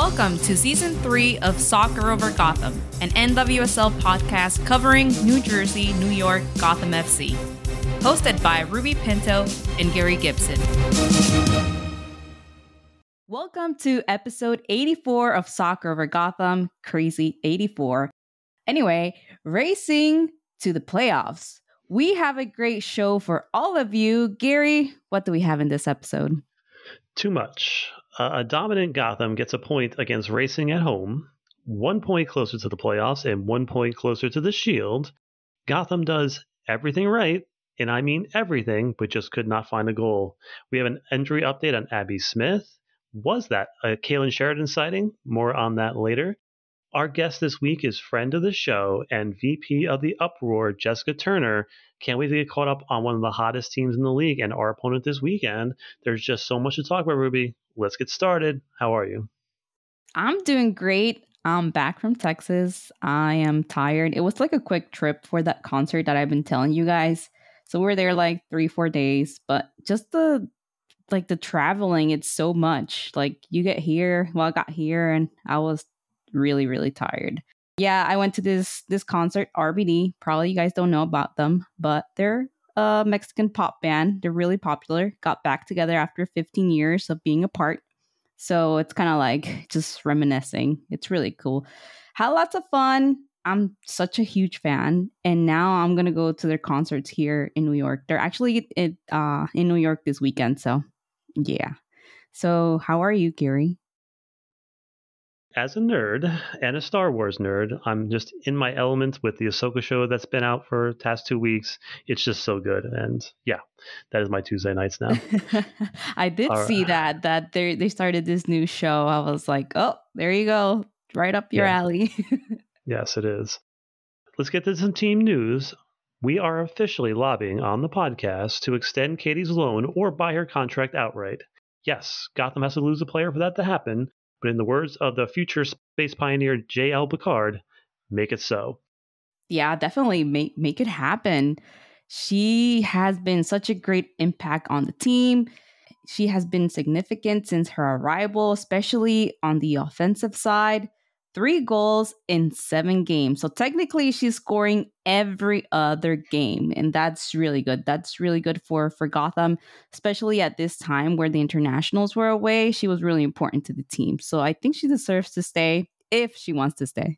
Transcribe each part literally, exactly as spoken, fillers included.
Welcome to Season three of Soccer Over Gotham, an N W S L podcast covering New Jersey, New York, Gotham F C. Hosted by Ruby Pinto and Gary Gibson. Welcome to episode eighty-four of Soccer Over Gotham, Crazy eighty-four. Anyway, racing to the playoffs. We have a great show for all of you. Gary, what do we have in this episode? Too much. Uh, a dominant Gotham gets a point against Racing at home, one point closer to the playoffs and one point closer to the Shield. Gotham does everything right, and I mean everything, but just could not find a goal. We have an injury update on Abby Smith. Was that a Kalen Sheridan sighting? More on that later. Our guest this week is friend of the show and V P of the Uproar, Jessica Turner. Can't wait to get caught up on one of the hottest teams in the league and our opponent this weekend. There's just so much to talk about, Ruby. Let's get started. How are you? I'm doing great. I'm back from Texas. I am tired. It was like a quick trip for that concert that I've been telling you guys. So we're there like three, four days, but just the like the traveling, it's so much. Like you get here, well, I got here and I was really, really tired. Yeah, I went to this this concert, R B D. Probably you guys don't know about them, but they're a Mexican pop band. They're really popular. Got back together after fifteen years of being apart. So it's kind of like just reminiscing. It's really cool. Had lots of fun. I'm such a huge fan. And now I'm going to go to their concerts here in New York. They're actually in, uh, in New York this weekend. So yeah. So how are you, Gary? As a nerd and a Star Wars nerd, I'm just in my element with the Ahsoka show that's been out for the past two weeks. It's just so good. And yeah, that is my Tuesday nights now. I did All see right. that, that they they started this new show. I was like, oh, there you go. Right up your yeah. alley. Yes, it is. Let's get to some team news. We are officially lobbying on the podcast to extend Katie's loan or buy her contract outright. Yes, Gotham has to lose a player for that to happen. But in the words of the future space pioneer J L Picard, make it so. Yeah, definitely make make it happen. She has been such a great impact on the team. She has been significant since her arrival, especially on the offensive side. Three goals in seven games. So technically she's scoring every other game. And that's really good. That's really good for, for Gotham, especially at this time where the internationals were away. She was really important to the team. So I think she deserves to stay if she wants to stay.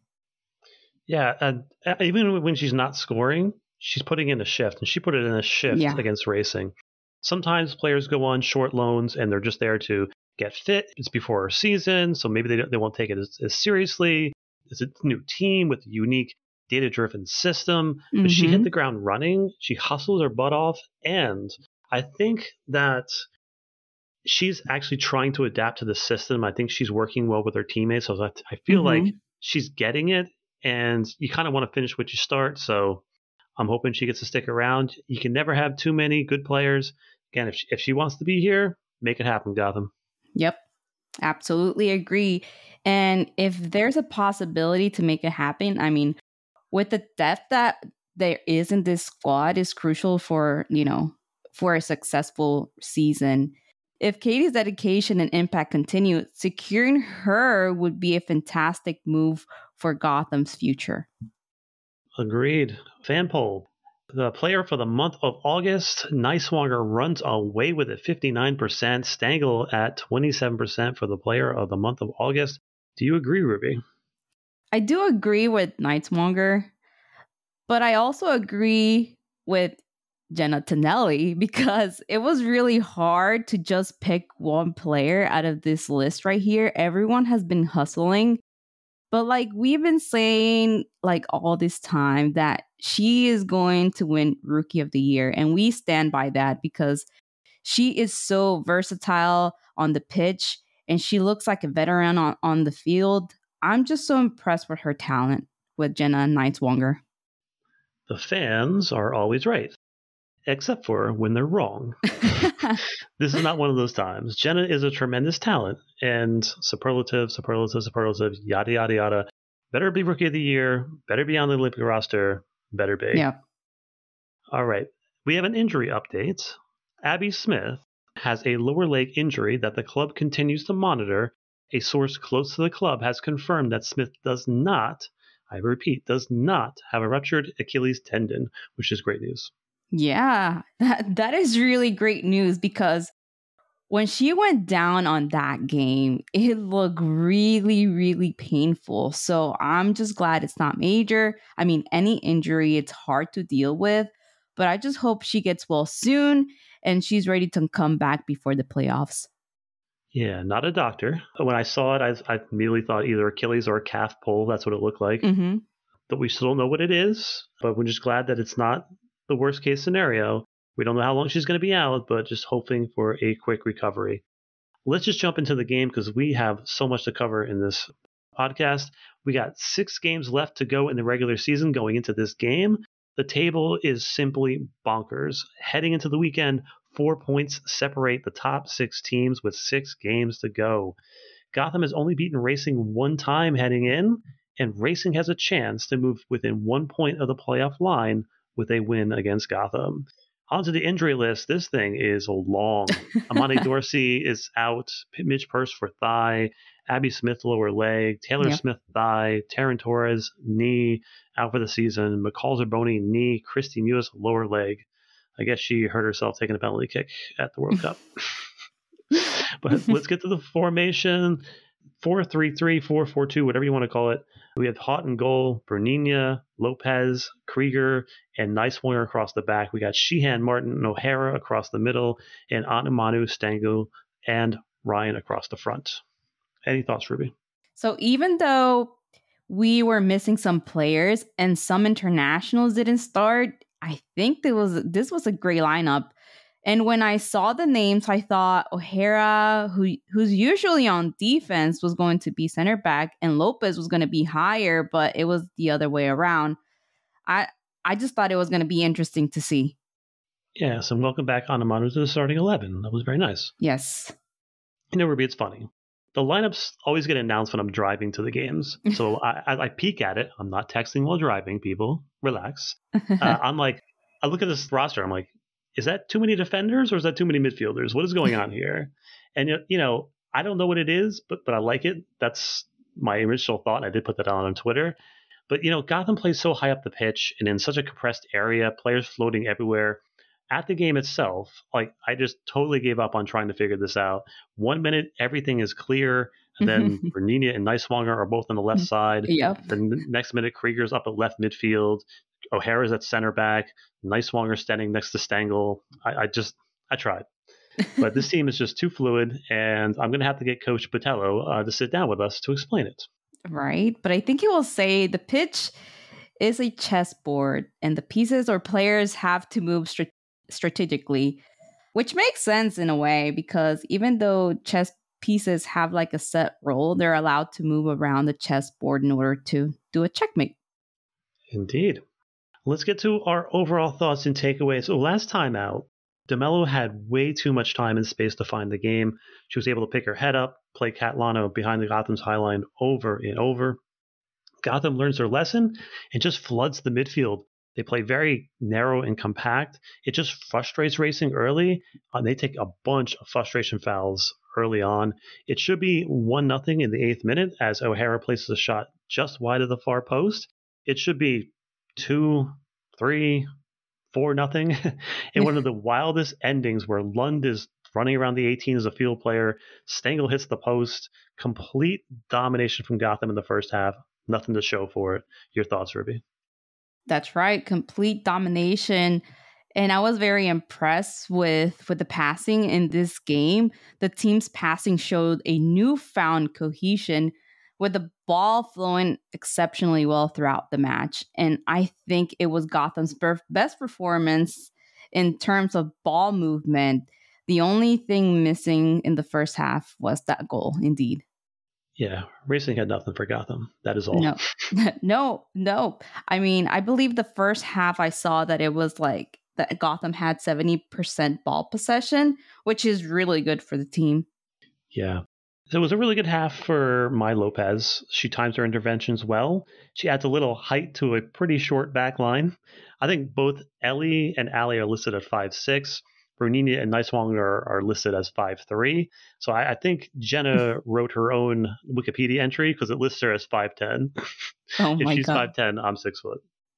Yeah. Uh, even when she's not scoring, she's putting in a shift. And she put it in a shift yeah. against Racing. Sometimes players go on short loans and they're just there to get fit. It's before our season, so maybe they don't, they won't take it as, as seriously. It's a new team with a unique data-driven system. Mm-hmm. But she hit the ground running. She hustled her butt off. And I think that she's actually trying to adapt to the system. I think she's working well with her teammates. So I feel mm-hmm. like she's getting it. And you kind of want to finish what you start. So I'm hoping she gets to stick around. You can never have too many good players. Again, if she, if she wants to be here, make it happen, Gotham. Yep, absolutely agree. And if there's a possibility to make it happen, I mean, with the depth that there is in this squad is crucial for, you know, for a successful season. If Katie's dedication and impact continue, securing her would be a fantastic move for Gotham's future. Agreed. Fan poll. The player for the month of August, Neiswanger runs away with it, fifty-nine percent. Stengel at twenty-seven percent for the player of the month of August. Do you agree, Ruby? I do agree with Neiswanger, but I also agree with Jenna Tonelli because it was really hard to just pick one player out of this list right here. Everyone has been hustling. But like we've been saying like all this time that she is going to win Rookie of the Year. And we stand by that because she is so versatile on the pitch and she looks like a veteran on, on the field. I'm just so impressed with her talent with Jenna Neiswanger. The fans are always right, except for when they're wrong. This is not one of those times. Jenna is a tremendous talent and superlative, superlative, superlative, yada, yada, yada. Better be Rookie of the Year. Better be on the Olympic roster. Better be. Yeah. All right. We have an injury update. Abby Smith has a lower leg injury that the club continues to monitor A source close to the club has confirmed that Smith does not, I repeat, does not have a ruptured Achilles tendon, which is great news. Yeah, that, that is really great news because when she went down on that game, it looked really, really painful. So I'm just glad it's not major. I mean, any injury, it's hard to deal with, but I just hope she gets well soon and she's ready to come back before the playoffs. Yeah, not a doctor. When I saw it, I, I immediately thought either Achilles or a calf pull. That's what it looked like. Mm-hmm. But we still don't know what it is. But we're just glad that it's not the worst case scenario. We don't know how long she's going to be out, but just hoping for a quick recovery. Let's just jump into the game because we have so much to cover in this podcast. We got six games left to go in the regular season going into this game. The table is simply bonkers. Heading into the weekend, four points separate the top six teams with six games to go. Gotham has only beaten Racing one time heading in, and Racing has a chance to move within one point of the playoff line with a win against Gotham. Onto the injury list. This thing is long. Amani Dorsey is out. Midge Purse for thigh. Abby Smith lower leg. Taylor yep. Smith thigh. Taryn Torres knee out for the season. McCall Zerboni knee. Christy Mewis lower leg. I guess she hurt herself taking a penalty kick at the World Cup. But let's get to the formation. four three three, four four two, whatever you want to call it. We have Haught in goal, Bernina, Lopez, Krieger, and Niswanger across the back. We got Sheehan, Martin, and O'Hara across the middle, and Anamanu, Stango, and Ryan across the front. Any thoughts, Ruby? So even though we were missing some players and some internationals didn't start, I think there was this was a great lineup. And when I saw the names, I thought O'Hara, who who's usually on defense, was going to be center back, and Lopez was going to be higher, but it was the other way around. I I just thought it was going to be interesting to see. Yes, and welcome back, Anamanu, to the starting eleven. That was very nice. Yes. You know, Ruby, it's funny. The lineups always get announced when I'm driving to the games. So I, I, I peek at it. I'm not texting while driving, people. Relax. Uh, I'm like, I look at this roster. I'm like, is that too many defenders or is that too many midfielders? What is going on here? And, you know, I don't know what it is, but but I like it. That's my initial thought. I did put that on on Twitter. But, you know, Gotham plays so high up the pitch and in such a compressed area, players floating everywhere. At the game itself, like I just totally gave up on trying to figure this out. One minute, everything is clear. And then Bernina and Niswanger are both on the left side. Yep. The next minute, Krieger's up at left midfield. O'Hara's at center back. Niswanger standing next to Stengel. I, I just, I tried. But this team is just too fluid, and I'm going to have to get Coach Botello uh, to sit down with us to explain it. Right. But I think he will say the pitch is a chessboard, and the pieces or players have to move strat- strategically, which makes sense in a way, because even though chess pieces have like a set role, they're allowed to move around the chessboard in order to do a checkmate. Indeed. Let's get to our overall thoughts and takeaways. So last time out, DeMello had way too much time and space to find the game. She was able to pick her head up, play Catlano behind the Gotham's high line over and over. Gotham learns their lesson and just floods the midfield. They play very narrow and compact. It just frustrates Racing early, and they take a bunch of frustration fouls early on. It should be one nothing in the eighth minute as O'Hara places a shot just wide of the far post. It should be two, three, four nothing. In one of the wildest endings where Lund is running around the eighteen as a field player. Stengel hits the post. Complete domination from Gotham in the first half. Nothing to show for it. Your thoughts, Ruby? That's right. Complete domination. And I was very impressed with, with the passing in this game. The team's passing showed a newfound cohesion with the ball flowing exceptionally well throughout the match. And I think it was Gotham's best performance in terms of ball movement. The only thing missing in the first half was that goal, indeed. Yeah, Racing had nothing for Gotham. That is all. No, no, no. I mean, I believe the first half I saw that it was like that Gotham had seventy percent ball possession, which is really good for the team. Yeah. So it was a really good half for Mai Lopez. She times her interventions well. She adds a little height to a pretty short back line. I think both Ellie and Allie are listed at five six. Bernini and Neiswanger are, are listed as five three. So I, I think Jenna wrote her own Wikipedia entry because it lists her as five ten. Oh If my she's God. five ten, I'm six foot.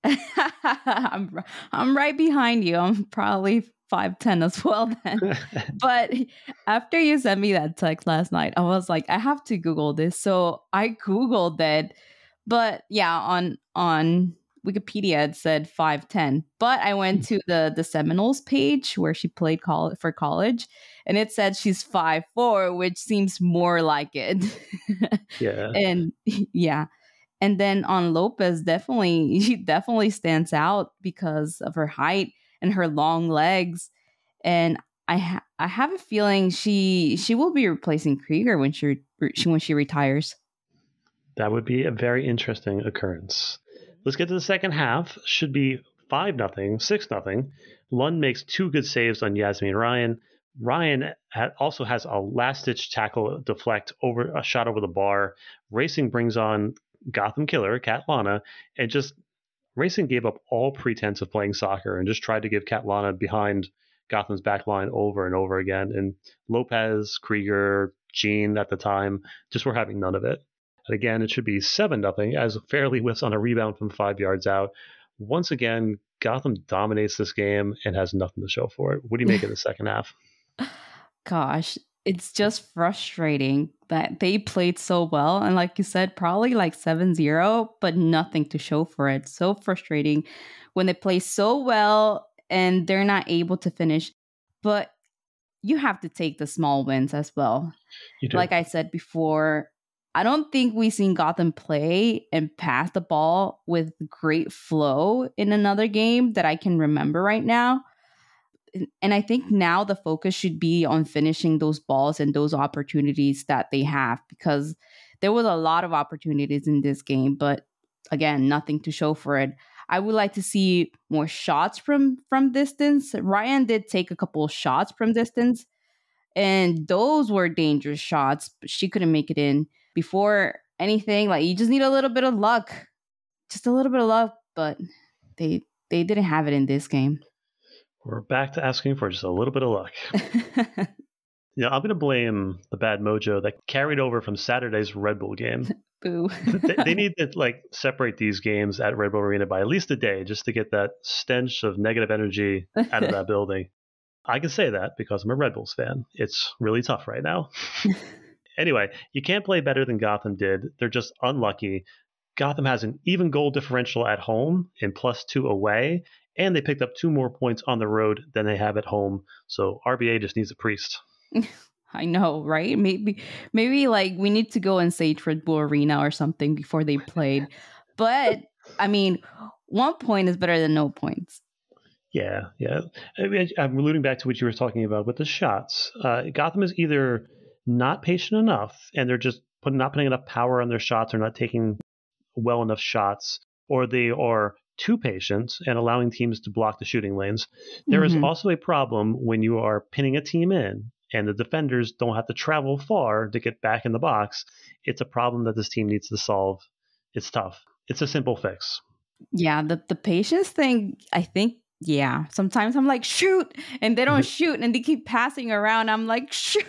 I'm, I'm right behind you. I'm probably five ten as well then. But after you sent me that text last night, I was like, I have to Google this. So I Googled it. But yeah, on on Wikipedia it said five ten. But I went to the the Seminoles page where she played col- for college, and it said she's five four, which seems more like it. Yeah. And yeah. And then on Lopez, definitely, she definitely stands out because of her height and her long legs. And I ha- I have a feeling she she will be replacing Krieger when she, re- when she retires. That would be a very interesting occurrence. Let's get to the second half. Should be five nothing, six nothing. Lund makes two good saves on Yasmin Ryan. Ryan ha- also has a last-ditch tackle deflect over a shot over the bar. Racing brings on Gotham killer, Catlana, and just Racing gave up all pretense of playing soccer and just tried to give Catlana behind Gotham's back line over and over again. And Lopez, Krieger, Jean at the time just were having none of it. And again, it should be seven nothing as Fairley whiffs on a rebound from five yards out. Once again, Gotham dominates this game and has nothing to show for it. What do you make of the second half? Gosh, it's just frustrating that they played so well. And like you said, probably like seven zero, but nothing to show for it. So frustrating when they play so well and they're not able to finish. But you have to take the small wins as well. You do. Like I said before, I don't think we've seen Gotham play and pass the ball with great flow in another game that I can remember right now. And I think now the focus should be on finishing those balls and those opportunities that they have, because there was a lot of opportunities in this game, but again, nothing to show for it. I would like to see more shots from from distance. Ryan did take a couple of shots from distance, and those were dangerous shots, but she couldn't make it in. Before anything, like, you just need a little bit of luck. Just a little bit of luck, but they they didn't have it in this game. We're back to asking for just a little bit of luck. Yeah, I'm going to blame the bad mojo that carried over from Saturday's Red Bull game. Boo. they, they need to like separate these games at Red Bull Arena by at least a day just to get that stench of negative energy out of that building. I can say that because I'm a Red Bulls fan. It's really tough right now. Anyway, you can't play better than Gotham did. They're just unlucky. Gotham has an even goal differential at home and plus two away, and they picked up two more points on the road than they have at home. So R B A just needs a priest. I know, right? Maybe, maybe like we need to go and Sage Red Bull Arena or something before they played. But I mean, one point is better than no points. Yeah, yeah. I mean, I'm alluding back to what you were talking about with the shots. Uh, Gotham is either not patient enough, and they're just put, not putting enough power on their shots, or not taking well enough shots, or they are too patient and allowing teams to block the shooting lanes. There mm-hmm. is also a problem when you are pinning a team in and the defenders don't have to travel far to get back in the box. It's a problem that this team needs to solve. It's tough. It's a simple fix. Yeah, the, the patience thing, I think, yeah. Sometimes I'm like, shoot, and they don't shoot, and they keep passing around. I'm like, shoot.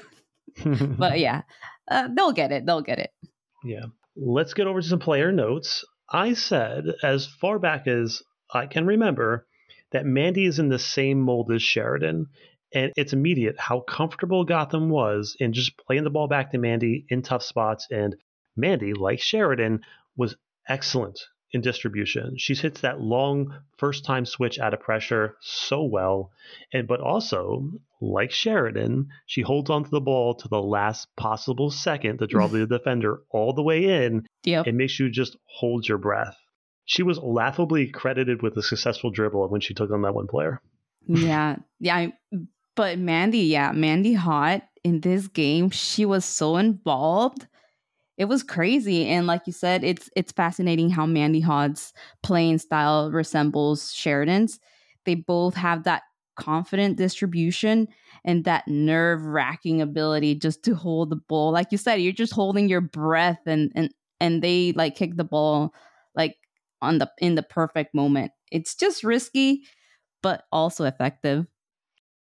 But yeah, uh, they'll get it. They'll get it. Yeah. Let's get over to some player notes. I said, as far back as I can remember, that Mandy is in the same mold as Sheridan. And it's immediate how comfortable Gotham was in just playing the ball back to Mandy in tough spots. And Mandy, like Sheridan, was excellent in distribution. She hits that long first-time switch out of pressure so well. And but also, like Sheridan, she holds onto the ball to the last possible second to draw the defender all the way in. Yep. It makes you just hold your breath. She was laughably credited with a successful dribble when she took on that one player. Yeah. Yeah. I, but Mandy, yeah, Mandy Hot in this game, she was so involved. It was crazy. And like you said, it's it's fascinating how Mandy Hod's playing style resembles Sheridan's. They both have that confident distribution and that nerve-wracking ability just to hold the ball. Like you said, you're just holding your breath, and and and they like kick the ball like on the in the perfect moment. It's just risky, but also effective.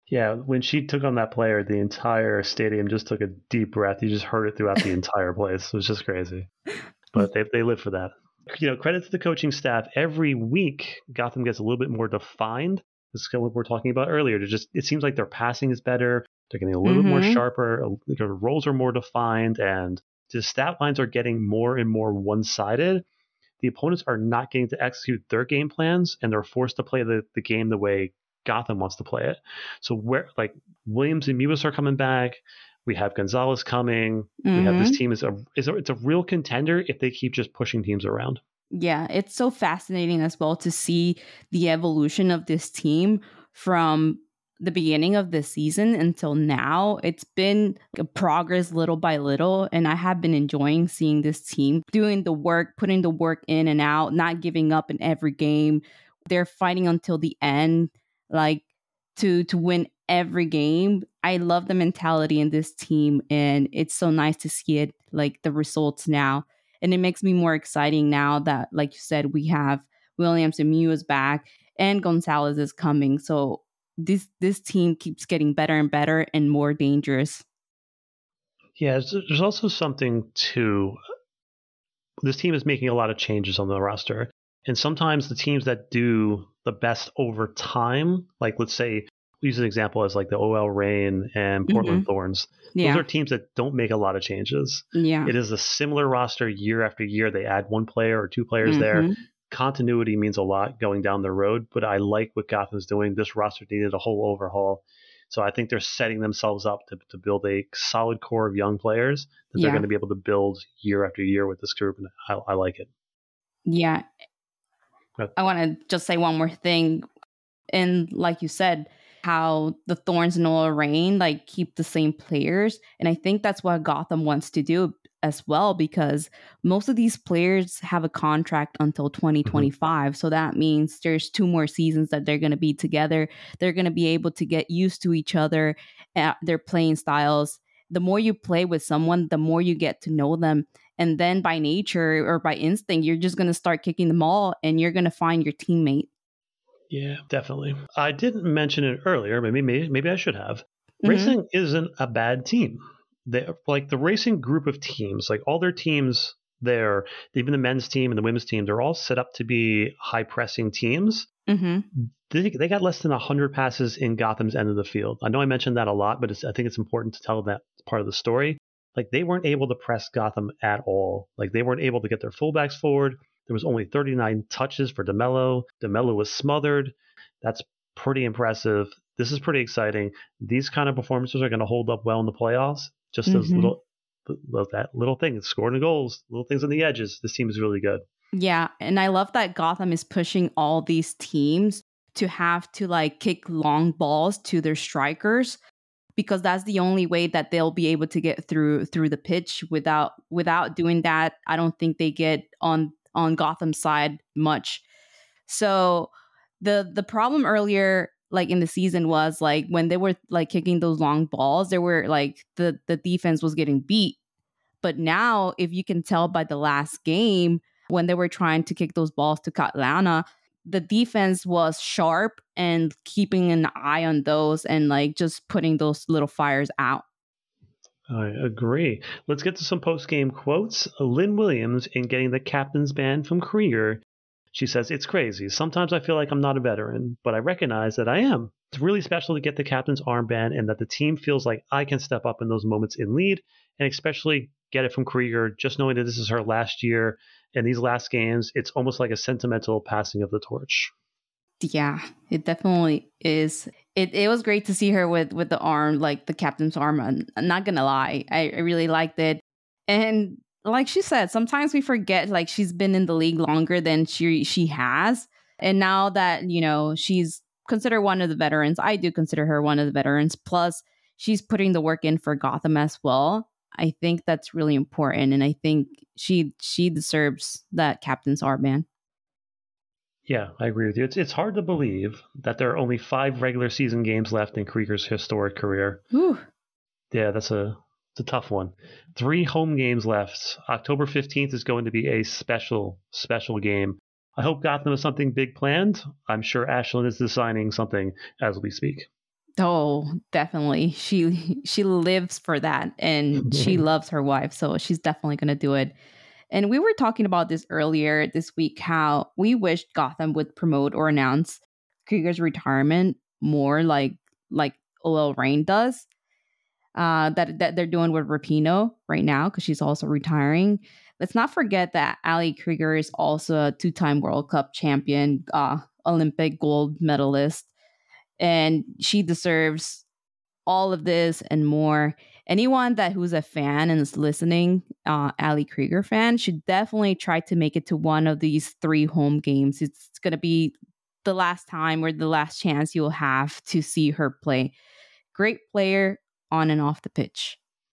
Yeah, when she took on that player, the entire stadium just took a deep breath. You just heard it throughout the entire place. It was just crazy. But they they live for that. You know, credit to the coaching staff. Every week, Gotham gets a little bit more defined. This is kind of what we were talking about earlier. To just it seems like their passing is better. They're getting a little mm-hmm. bit more sharper. Their roles are more defined, and the stat lines are getting more and more one-sided. The opponents are not getting to execute their game plans, and they're forced to play the, the game the way Gotham wants to play it. So where like Williams and Mewis are coming back, we have Gonzalez coming. Mm-hmm. We have this team is a is a, it's a real contender if they keep just pushing teams around. Yeah, it's so fascinating as well to see the evolution of this team from the beginning of the season until now. It's been a progress little by little, and I have been enjoying seeing this team doing the work, putting the work in and out, not giving up in every game. They're fighting until the end, like to to win every game. I love the mentality in this team, and it's so nice to see it, like the results now. And it makes me more exciting now that, like you said, we have Williams and Mewis back and Gonzalez is coming. So this this team keeps getting better and better and more dangerous. Yeah, there's also something to this team is making a lot of changes on the roster. And sometimes the teams that do the best over time, like let's say, use an example as like the O L Reign and Portland mm-hmm. Thorns. Yeah. Those are teams that don't make a lot of changes. Yeah. It is a similar roster year after year. They add one player or two players mm-hmm. there. Continuity means a lot going down the road, but I like what Gotham's doing. This roster needed a whole overhaul. So I think they're setting themselves up to, to build a solid core of young players that yeah. they're going to be able to build year after year with this group. And I, I like it. Yeah. But, I want to just say one more thing. And like you said, how the Thorns and O L Reign like keep the same players. And I think that's what Gotham wants to do as well, because most of these players have a contract until twenty twenty-five. Mm-hmm. So that means there's two more seasons that they're going to be together. They're going to be able to get used to each other, uh, their playing styles. The more you play with someone, the more you get to know them. And then by nature or by instinct, you're just going to start kicking them all and you're going to find your teammate. Yeah, definitely. I didn't mention it earlier. Maybe maybe, maybe I should have. Mm-hmm. Racing isn't a bad team. They like the racing group of teams, like all their teams there, even the men's team and the women's team, they're all set up to be high pressing teams. Mm-hmm. They, they got less than one hundred passes in Gotham's end of the field. I know I mentioned that a lot, but it's, I think it's important to tell that part of the story. Like they weren't able to press Gotham at all. Like they weren't able to get their fullbacks forward. There was only thirty-nine touches for DeMello. DeMello was smothered. That's pretty impressive. This is pretty exciting. These kind of performances are going to hold up well in the playoffs. Just those mm-hmm. little, that little thing, scoring goals, little things on the edges. This team is really good. Yeah, and I love that Gotham is pushing all these teams to have to like kick long balls to their strikers, because that's the only way that they'll be able to get through through the pitch. Without without doing that, I don't think they get on on Gotham's side much. So the the problem earlier, like in the season, was like when they were like kicking those long balls, they were like the the defense was getting beat. But now, if you can tell by the last game, when they were trying to kick those balls to Catlana, the defense was sharp and keeping an eye on those and like just putting those little fires out. I agree. Let's get to some post-game quotes. Lynn Williams in getting the captain's band from Krieger. She says, "It's crazy. Sometimes I feel like I'm not a veteran, but I recognize that I am. It's really special to get the captain's armband and that the team feels like I can step up in those moments in lead, and especially get it from Krieger, just knowing that this is her last year and these last games. It's almost like a sentimental passing of the torch." Yeah, it definitely is. It it was great to see her with, with the arm, like the captain's arm. I'm not going to lie. I, I really liked it. And like she said, sometimes we forget like she's been in the league longer than she she has. And now that, you know, she's considered one of the veterans, I do consider her one of the veterans. Plus, she's putting the work in for Gotham as well. I think that's really important. And I think she she deserves that captain's armband. Yeah, I agree with you. It's it's hard to believe that there are only five regular season games left in Krieger's historic career. Whew. Yeah, that's a it's a tough one. Three home games left. October fifteenth is going to be a special, special game. I hope Gotham has something big planned. I'm sure Ashlyn is designing something as we speak. Oh, definitely. She she lives for that, and she loves her wife, so she's definitely going to do it. And we were talking about this earlier this week, how we wished Gotham would promote or announce Krieger's retirement more like like O L Reign does. Uh, that that they're doing with Rapinoe right now, because she's also retiring. Let's not forget that Ali Krieger is also a two-time World Cup champion, uh, Olympic gold medalist, and she deserves all of this and more. Anyone that who's a fan and is listening, uh, Ali Krieger fan, should definitely try to make it to one of these three home games. It's going to be the last time or the last chance you'll have to see her play. Great player on and off the pitch.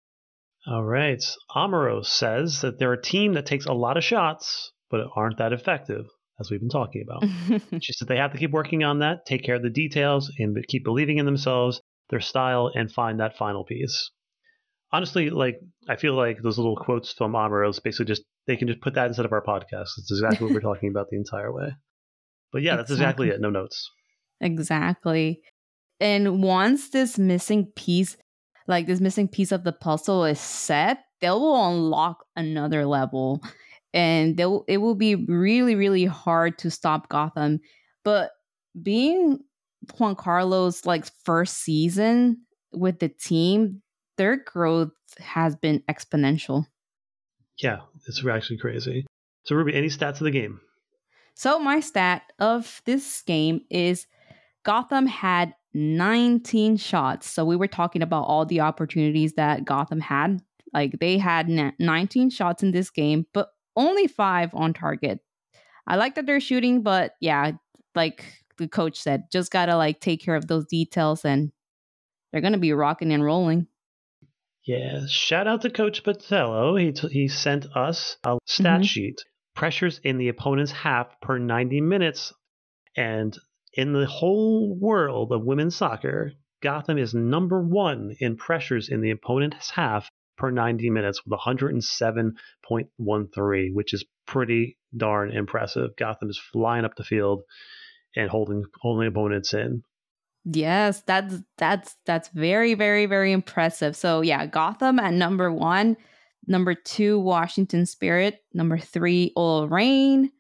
All right. Amaro says that they're a team that takes a lot of shots, but aren't that effective, as we've been talking about. She said they have to keep working on that, take care of the details, and keep believing in themselves, their style, and find that final piece. Honestly, like, I feel like those little quotes from Amaros basically just, they can just put that instead of our podcast. It's exactly what we're talking about the entire way. But yeah, that's exactly, exactly it. No notes. Exactly. And once this missing piece, like this missing piece of the puzzle is set, they will unlock another level. And they'll, it will be really, really hard to stop Gotham. But being Juan Carlos' like first season with the team, their growth has been exponential. Yeah, it's actually crazy. So Ruby, any stats of the game? So my stat of this game is Gotham had nineteen shots. So we were talking about all the opportunities that Gotham had. Like they had nineteen shots in this game, but only five on target. I like that they're shooting, but yeah, like the coach said, just gotta like take care of those details and they're gonna be rocking and rolling. Yeah, shout out to Coach Patello. He, t- he sent us a stat mm-hmm. sheet. Pressures in the opponent's half per ninety minutes. And in the whole world of women's soccer, Gotham is number one in pressures in the opponent's half per ninety minutes with one hundred seven point one three, which is pretty darn impressive. Gotham is flying up the field and holding holding opponents in. Yes, that's that's that's very, very, very impressive. So yeah, Gotham at number one, number two, Washington Spirit, number three, O L Reign.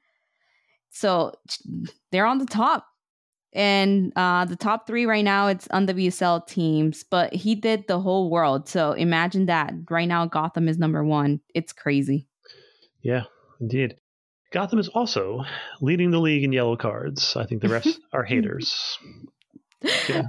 So they're on the top. And uh, the top three right now, it's on the W S L teams, but he did the whole world. So imagine that. Right now, Gotham is number one. It's crazy. Yeah, indeed. Gotham is also leading the league in yellow cards. I think the rest are haters. Yeah.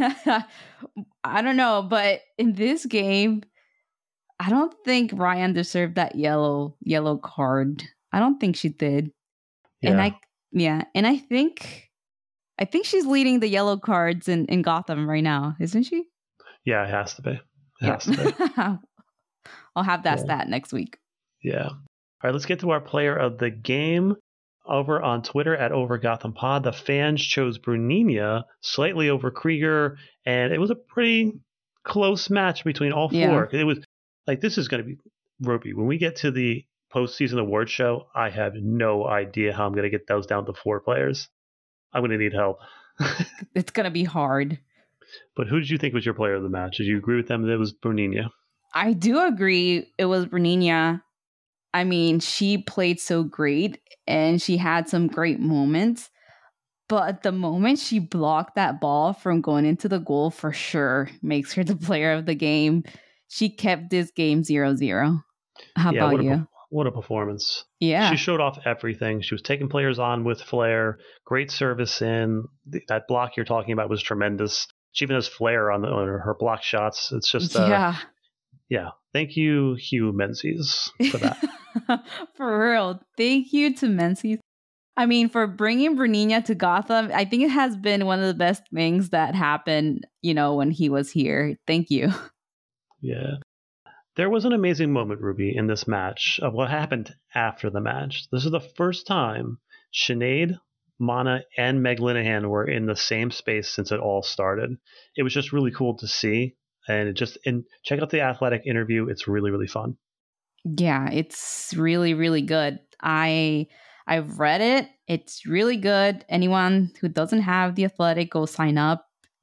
I don't know, but in this game, I don't think Ryan deserved that yellow yellow card. I don't think she did. Yeah. And I yeah, and I think I think she's leading the yellow cards in, in Gotham right now, isn't she? Yeah, it has to be. It yeah. has to be. I'll have that yeah. stat next week. Yeah. All right, let's get to our player of the game. Over on Twitter at Over Gotham Pod, the fans chose Bruninia slightly over Krieger, and it was a pretty close match between all four. Yeah. It was like, this is going to be ropey. When we get to the postseason award show, I have no idea how I'm going to get those down to four players. I'm going to need help. It's going to be hard. But who did you think was your player of the match? Did you agree with them that it was Bruninia? I do agree it was Bruninia. I mean, she played so great and she had some great moments. But at the moment she blocked that ball from going into the goal, for sure makes her the player of the game. She kept this game zero zero. How yeah, about what a, you? What a performance. Yeah. She showed off everything. She was taking players on with flair. Great service in. That block you're talking about was tremendous. She even has flair on, the, on her block shots. It's just... Uh, yeah. Yeah. Thank you, Hugh Menzies, for that. For real. Thank you to Menzies. I mean, for bringing Bruninia to Gotham, I think it has been one of the best things that happened, you know, when he was here. Thank you. Yeah. There was an amazing moment, Ruby, in this match of what happened after the match. This is the first time Sinead, Mana, and Meg Linehan were in the same space since it all started. It was just really cool to see. And it just and check out the Athletic interview. It's really, really fun. Yeah, it's really, really good. I I've read it. It's really good. Anyone who doesn't have the Athletic, go sign up.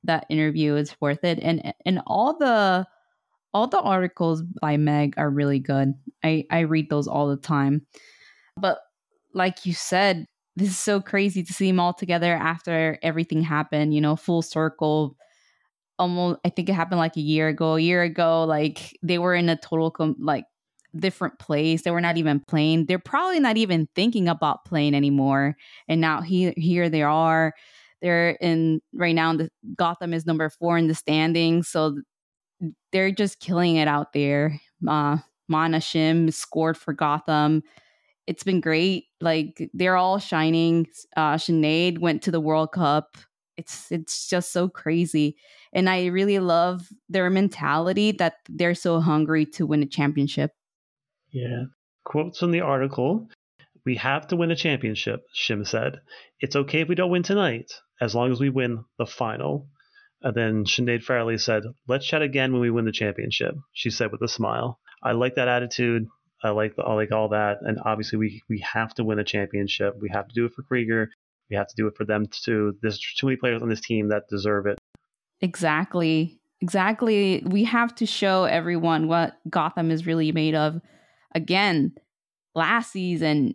that interview is worth it. And and all the all the articles by Meg are really good. I, I read those all the time. But like you said, this is so crazy to see them all together after everything happened, you know, full circle. Almost, I think it happened like a year ago. A year ago, like they were in a total com- like different place. They were not even playing. They're probably not even thinking about playing anymore. And now he, here they are. They're in right now. The Gotham is number four in the standings, so they're just killing it out there. Uh, Mana Shim scored for Gotham. It's been great. Like they're all shining. Uh, Sinead went to the World Cup. It's it's just so crazy. And I really love their mentality that they're so hungry to win a championship. Yeah. Quotes from the article. We have to win a championship, Shim said. It's okay if we don't win tonight, as long as we win the final. And then Sinead Farrelly said, let's chat again when we win the championship, she said with a smile. I like that attitude. I like the, I like all that. And obviously we we have to win a championship. We have to do it for Krieger. We have to do it for them too. There's too many players on this team that deserve it. Exactly. Exactly. We have to show everyone what Gotham is really made of. Again, last season,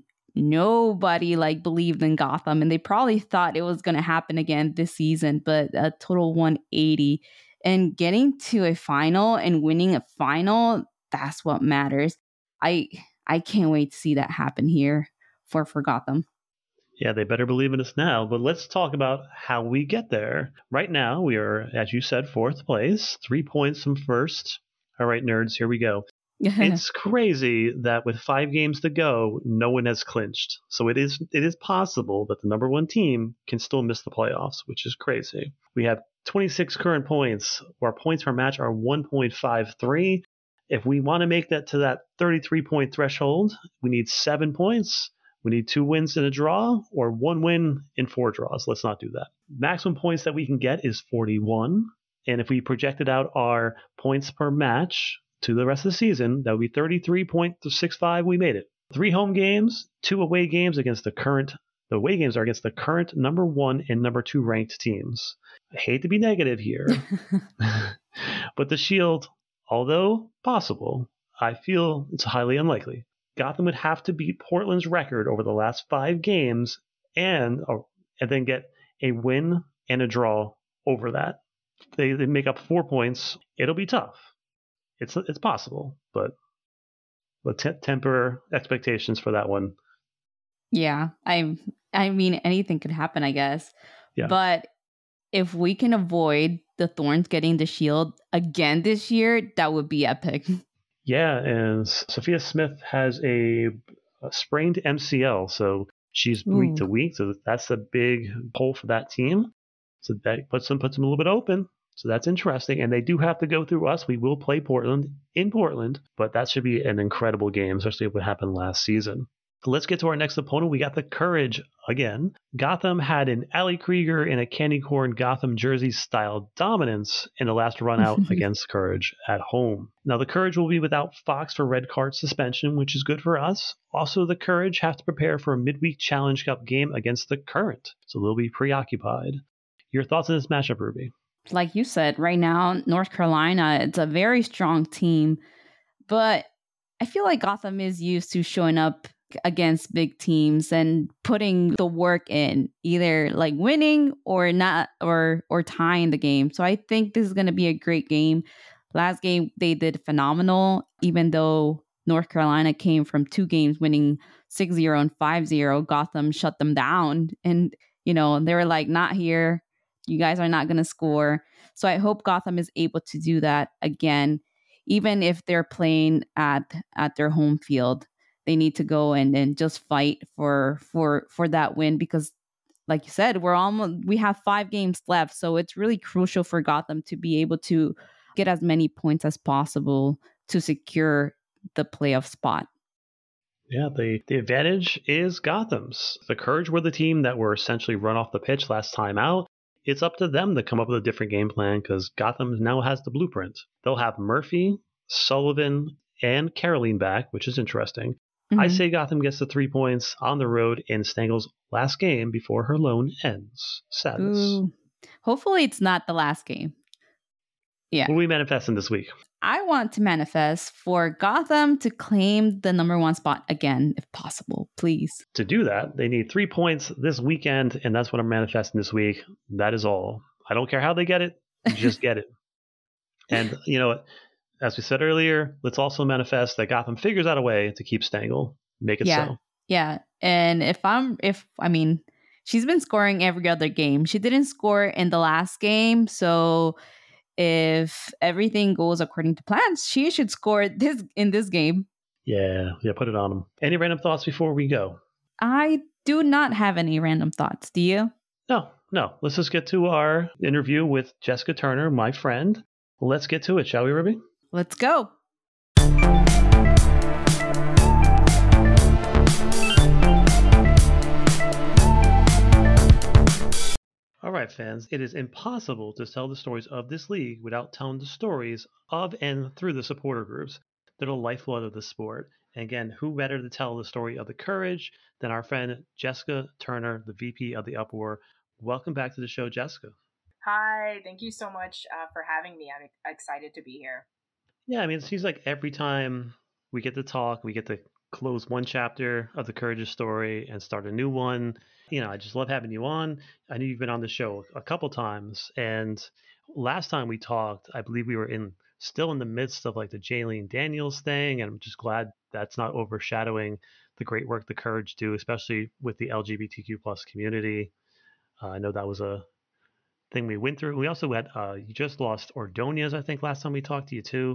nobody like believed in Gotham, and they probably thought it was going to happen again this season, but a total one eighty. And getting to a final and winning a final, that's what matters. I I can't wait to see that happen here for, for Gotham. Yeah, they better believe in us now. But let's talk about how we get there. Right now, we are, as you said, fourth place, three points from first. All right, nerds, here we go. It's crazy that with five games to go, no one has clinched. So it is it is possible that the number one team can still miss the playoffs, which is crazy. We have twenty-six current points. Our points per match are one point five three. If we want to make that to that thirty-three point threshold, we need seven points. We need two wins and a draw, or one win in four draws. Let's not do that. Maximum points that we can get is forty-one. And if we projected out our points per match to the rest of the season, that would be thirty-three point six five. We made it. Three home games, two away games against the current. The away games are against the current number one and number two ranked teams. I hate to be negative here, but the Shield, although possible, I feel it's highly unlikely. Gotham would have to beat Portland's record over the last five games and oh, and then get a win and a draw over that. They, they make up four points. It'll be tough. It's it's possible, but let's t- temper expectations for that one. Yeah, I I mean anything could happen, I guess. Yeah. But if we can avoid the Thorns getting the Shield again this year, that would be epic. Yeah, and Sophia Smith has a, a sprained M C L, so she's Ooh. week to week. So that's a big pull for that team. So that puts them puts them a little bit open. So that's interesting. And they do have to go through us. We will play Portland in Portland, but that should be an incredible game, especially what happened last season. Let's get to our next opponent. We got the Courage again. Gotham had an Ali Krieger and a Candy Corn Gotham jersey style dominance in the last run out against Courage at home. Now the Courage will be without Fox for red card suspension, which is good for us. Also, the Courage have to prepare for a midweek Challenge Cup game against the Current, so they'll be preoccupied. Your thoughts on this matchup, Ruby? Like you said, right now, North Carolina, it's a very strong team, but I feel like Gotham is used to showing up against big teams and putting the work in, either like winning or not, or or tying the game. So I think this is going to be a great game. Last game they did phenomenal, even though North Carolina came from two games winning six zero and five zero. Gotham shut them down, and you know they were like, not here, you guys are not going to score. So I hope Gotham is able to do that again, even if they're playing at at their home field. They need to go and, and just fight for for for that win, because like you said, we're almost we have five games left. So it's really crucial for Gotham to be able to get as many points as possible to secure the playoff spot. Yeah, the, the advantage is Gotham's. The Courage were the team that were essentially run off the pitch last time out. It's up to them to come up with a different game plan, because Gotham now has the blueprint. They'll have Murphy, Sullivan, and Caroline back, which is interesting. Mm-hmm. I say Gotham gets the three points on the road in Stengel's last game before her loan ends. Sadness. Ooh, Hopefully it's not the last game. Yeah. What are we manifesting this week? I want to manifest for Gotham to claim the number one spot again, if possible, please. To do that, they need three points this weekend, and that's what I'm manifesting this week. That is all. I don't care how they get it, just get it. And, you know, as we said earlier, let's also manifest that Gotham figures out a way to keep Stengel. Make it yeah. so. Yeah. And if I'm, if, I mean, she's been scoring every other game. She didn't score in the last game. So if everything goes according to plans, she should score this in this game. Yeah. Yeah. Put it on them. Any random thoughts before we go? I do not have any random thoughts. Do you? No, no. Let's just get to our interview with Jessica Turner, my friend. Let's get to it, shall we, Ruby? Let's go. All right, fans, it is impossible to tell the stories of this league without telling the stories of and through the supporter groups that are the lifeblood of the sport. And again, who better to tell the story of the courage than our friend Jessica Turner, the V P of the Uproar. Welcome back to the show, Jessica. Hi, thank you so much uh, for having me. I'm excited to be here. Yeah, I mean, it seems like every time we get to talk, we get to close one chapter of the Courageous story and start a new one. You know, I just love having you on. I know you've been on the show a couple times, and last time we talked, I believe we were in still in the midst of like the Jaylene Daniels thing, and I'm just glad that's not overshadowing the great work the Courage do, especially with the L G B T Q plus community. Uh, I know that was a thing we went through. We also had uh, you just lost Ordonez, I think, last time we talked to you too.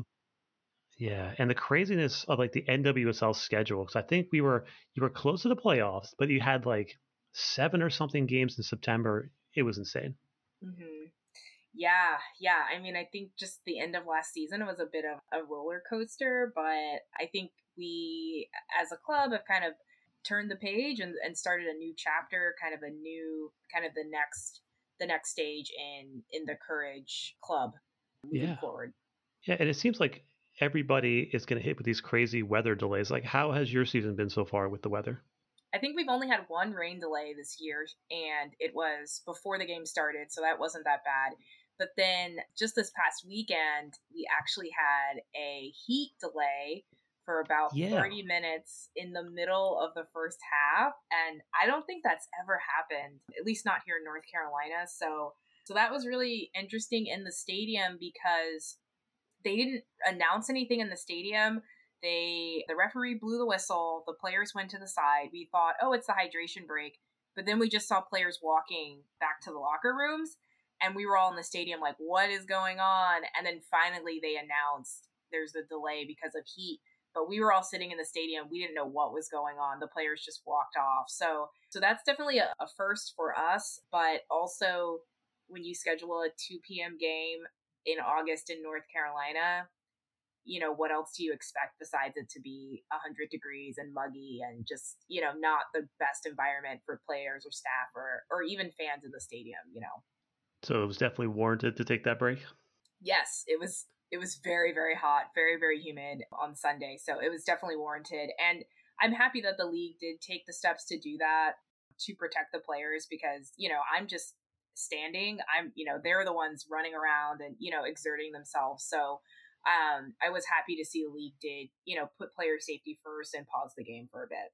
Yeah, and the craziness of like the N W S L schedule, because I think we were you were close to the playoffs, but you had like seven or something games in September. It was insane. Mm-hmm. Yeah, yeah. I mean, I think just the end of last season was a bit of a roller coaster, but I think we, as a club, have kind of turned the page and, and started a new chapter, kind of a new, kind of the next, the next stage in in the Courage Club moving yeah. forward. Yeah, and it seems like everybody is going to hit with these crazy weather delays. Like, how has your season been so far with the weather? I think we've only had one rain delay this year, and it was before the game started, so that wasn't that bad. But then just this past weekend, we actually had a heat delay for about yeah. thirty minutes in the middle of the first half. And I don't think that's ever happened, at least not here in North Carolina. So, so that was really interesting in the stadium because they didn't announce anything in the stadium. They, the referee blew the whistle. The players went to the side. We thought, oh, it's the hydration break. But then we just saw players walking back to the locker rooms. And we were all in the stadium like, what is going on? And then finally they announced there's a delay because of heat. But we were all sitting in the stadium. We didn't know what was going on. The players just walked off. So so that's definitely a, a first for us. But also when you schedule a two p.m. game in August in North Carolina, you know, what else do you expect besides it to be one hundred degrees and muggy and just, you know, not the best environment for players or staff or, or even fans in the stadium, you know? So it was definitely warranted to take that break? Yes, it was. It was very, very hot, very, very humid on Sunday. So it was definitely warranted. And I'm happy that the league did take the steps to do that to protect the players because, you know, I'm just standing. I'm, you know, they're the ones running around and, you know, exerting themselves. So um, I was happy to see the league did, you know, put player safety first and pause the game for a bit.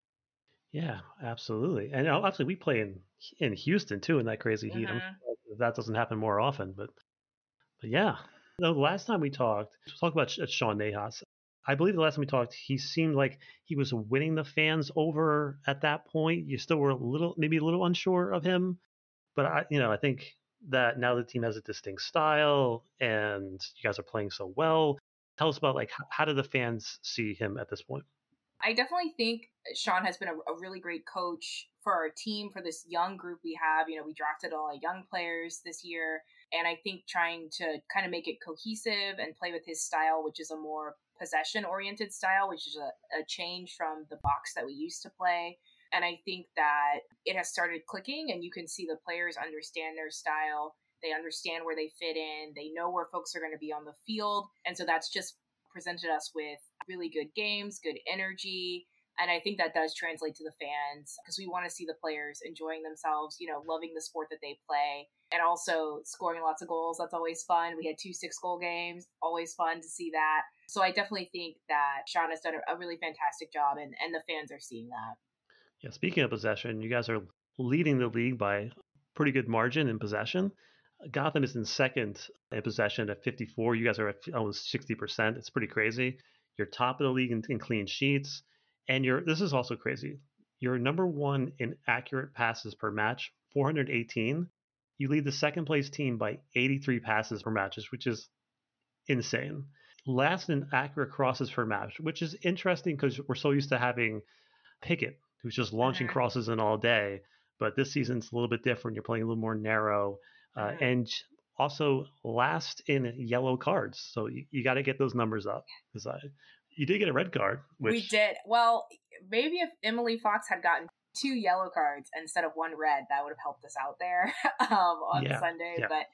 Yeah, absolutely. And obviously we play in in Houston too in that crazy heat. Mm-hmm. I'm sure that doesn't happen more often, but but yeah. The last time we talked, we talked about Sean Nahas. I believe the last time we talked, he seemed like he was winning the fans over at that point. You still were a little, maybe a little unsure of him, but I, you know, I think that now the team has a distinct style and you guys are playing so well. Tell us about like how do the fans see him at this point? I definitely think Sean has been a, a really great coach for our team, for this young group we have. You know, we drafted a lot of young players this year. And I think trying to kind of make it cohesive and play with his style, which is a more possession-oriented style, which is a, a change from the box that we used to play. And I think that it has started clicking, and you can see the players understand their style. They understand where they fit in. They know where folks are going to be on the field. And so that's just presented us with really good games, good energy. And I think that does translate to the fans because we want to see the players enjoying themselves, you know, loving the sport that they play, and also scoring lots of goals. That's always fun. We had two six goal games, always fun to see that. So I definitely think that Sean has done a really fantastic job, and, and the fans are seeing that. Yeah, speaking of possession, you guys are leading the league by pretty good margin in possession. Gotham is in second in possession at fifty-four. You guys are at almost sixty percent. It's pretty crazy. You're top of the league in, in clean sheets. And you're this is also crazy. You're number one in accurate passes per match, four hundred eighteen. You lead the second place team by eighty-three passes per matches, which is insane. Last in accurate crosses per match, which is interesting because we're so used to having Pickett, who's just launching Mhm. crosses in all day. But this season's a little bit different. You're playing a little more narrow. Uh, Mhm. and also last in yellow cards. So you, you got to get those numbers up. Because I, you did get a red card. Which, We did. Well, maybe if Emily Fox had gotten two yellow cards instead of one red, that would have helped us out there um, on yeah, Sunday. yeah. But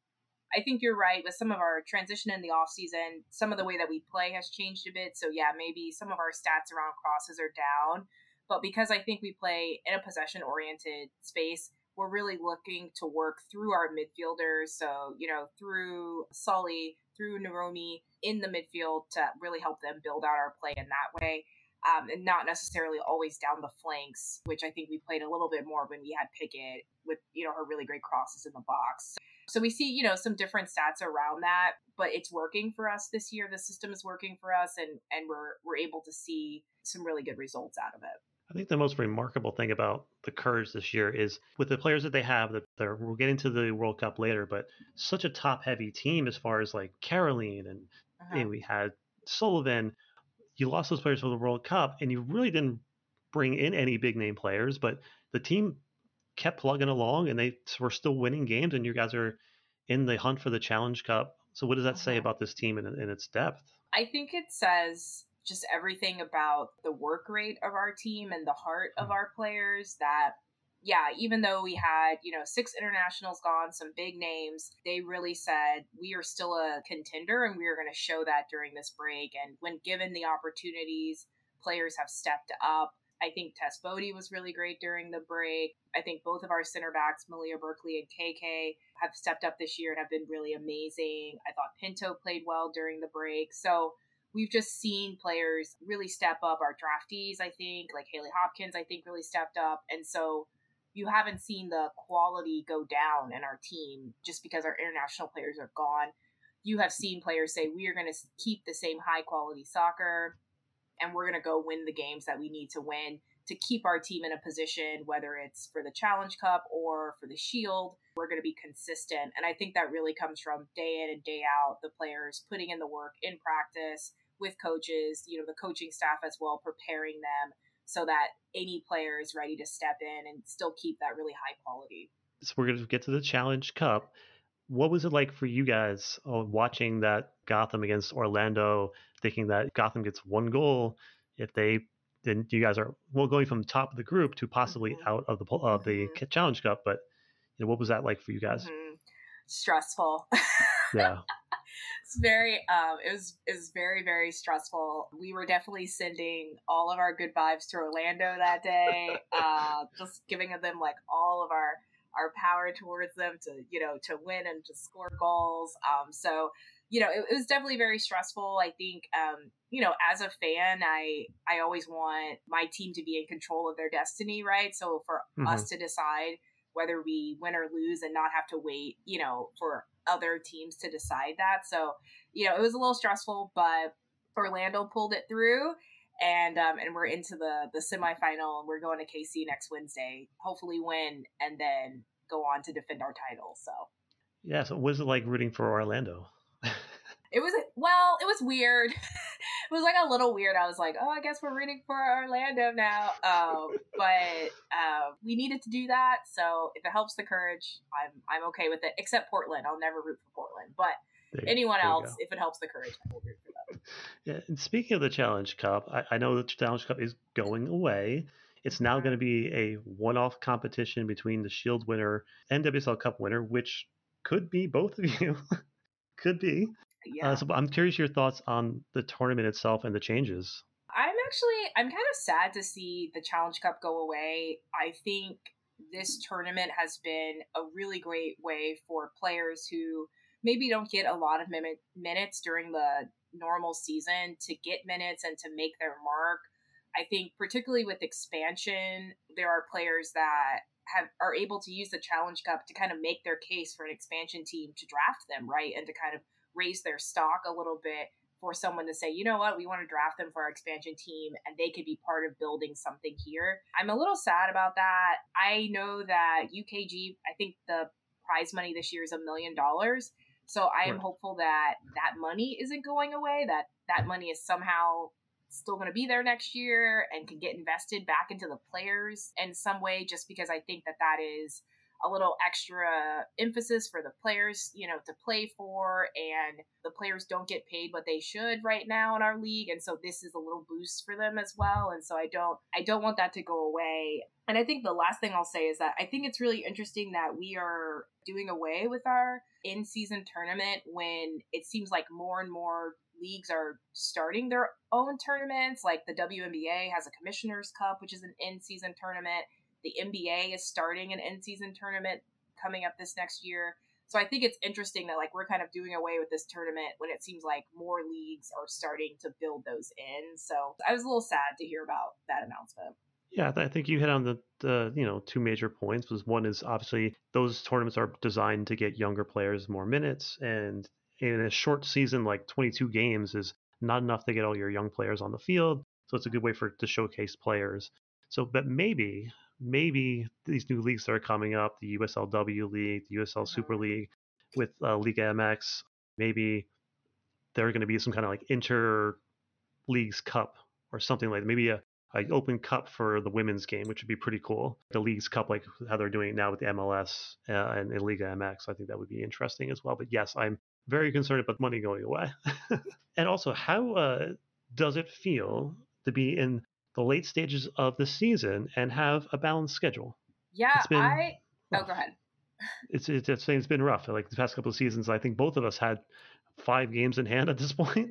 I think you're right with some of our transition in the off season. Some of the way that we play has changed a bit. So yeah, maybe some of our stats around crosses are down. But because I think we play in a possession oriented space, we're really looking to work through our midfielders. So, you know, through Sully, through Naromi in the midfield to really help them build out our play in that way. Um, and not necessarily always down the flanks, which I think we played a little bit more when we had Pickett with, you know, her really great crosses in the box. So we see, you know, some different stats around that, but it's working for us this year. The system is working for us, and and we're we're able to see some really good results out of it. I think the most remarkable thing about the Courage this year is with the players that they have, that they're, we'll get into the World Cup later, but such a top heavy team as far as like Caroline and, Uh-huh. and we had Sullivan. You lost those players for the World Cup and you really didn't bring in any big name players, but the team kept plugging along and they were still winning games, and you guys are in the hunt for the Challenge Cup. So what does that say Uh-huh. about this team and, and its depth? I think it says just everything about the work rate of our team and the heart of our players that, yeah, even though we had, you know, six internationals gone, some big names, they really said we are still a contender and we are going to show that during this break. And when given the opportunities, players have stepped up. I think Tess Bodie was really great during the break. I think both of our center backs, Malia Berkeley and K K, have stepped up this year and have been really amazing. I thought Pinto played well during the break. So we've just seen players really step up. Our draftees, I think, like Haley Hopkins, I think really stepped up. And so you haven't seen the quality go down in our team just because our international players are gone. You have seen players say, we are going to keep the same high quality soccer and we're going to go win the games that we need to win to keep our team in a position, whether it's for the Challenge Cup or for the Shield. We're going to be consistent. And I think that really comes from day in and day out, the players putting in the work in practice with coaches, you know, the coaching staff as well, preparing them so that any player is ready to step in and still keep that really high quality. So we're going to get to the Challenge Cup. What was it like for you guys uh, watching that Gotham against Orlando, thinking that Gotham gets one goal if they then you guys are well going from the top of the group to possibly mm-hmm. out of the of the mm-hmm. Challenge Cup, but you know, what was that like for you guys? Mm-hmm. Stressful. Yeah. It's very um it was it was very very stressful. We were definitely sending all of our good vibes to Orlando that day, uh just giving them like all of our our power towards them to, you know, to win and to score goals. Um, so, you know, it, it was definitely very stressful. I think, um, you know, as a fan, I, I always want my team to be in control of their destiny, right? So for mm-hmm. us to decide whether we win or lose and not have to wait, you know, for other teams to decide that. So, you know, it was a little stressful, but Orlando pulled it through. And um, and we're into the, the semifinal, and we're going to K C next Wednesday, hopefully win, and then go on to defend our title. So, yeah. So, what was it like rooting for Orlando? It was, well, it was weird. It was like a little weird. I was like, oh, I guess we're rooting for Orlando now. Um, but uh, we needed to do that. So, if it helps the Courage, I'm I'm okay with it. Except Portland, I'll never root for Portland. But there, anyone else, if it helps the Courage, I will root for them. Yeah, and speaking of the Challenge Cup, I, I know the Challenge Cup is going away. It's now going to be a one-off competition between the Shield winner and W S L Cup winner, which could be both of you. Could be. Yeah. Uh, so I'm curious your thoughts on the tournament itself and the changes. I'm actually, I'm kind of sad to see the Challenge Cup go away. I think this tournament has been a really great way for players who maybe don't get a lot of min- minutes during the normal season to get minutes and to make their mark. I think particularly with expansion, there are players that have are able to use the Challenge Cup to kind of make their case for an expansion team to draft them, right? And to kind of raise their stock a little bit for someone to say, you know what, we want to draft them for our expansion team and they could be part of building something here. I'm a little sad about that. I know that U K G, I think the prize money this year is a million dollars. So I am right. hopeful that that money isn't going away, that that money is somehow still going to be there next year and can get invested back into the players in some way, just because I think that that is a little extra emphasis for the players, you know, to play for, and the players don't get paid what they should right now in our league. And so this is a little boost for them as well. And so I don't, I don't want that to go away. And I think the last thing I'll say is that I think it's really interesting that we are doing away with our in-season tournament when it seems like more and more leagues are starting their own tournaments. Like the W N B A has a Commissioner's Cup, which is an in-season tournament. The N B A is starting an in-season tournament coming up this next year. So I think it's interesting that like we're kind of doing away with this tournament when it seems like more leagues are starting to build those in. So I was a little sad to hear about that announcement. Yeah, I think you hit on the, the you know two major points. Was one is obviously those tournaments are designed to get younger players more minutes, and in a short season like twenty-two games is not enough to get all your young players on the field. So it's a good way for to showcase players. So, but maybe maybe these new leagues that are coming up, the U S L W League, the U S L Super League, with uh, Liga M X, maybe there are going to be some kind of like inter leagues cup or something like that. Maybe a an open cup for the women's game, which would be pretty cool. The Leagues Cup, like how they're doing it now with the M L S uh, and, and Liga M X, I think that would be interesting as well. But yes, I'm very concerned about money going away. And also, how uh, does it feel to be in the late stages of the season and have a balanced schedule? Yeah, it's been I. rough. Oh, go ahead. It's it's it's, it's been rough. Like the past couple of seasons, I think both of us had five games in hand at this point.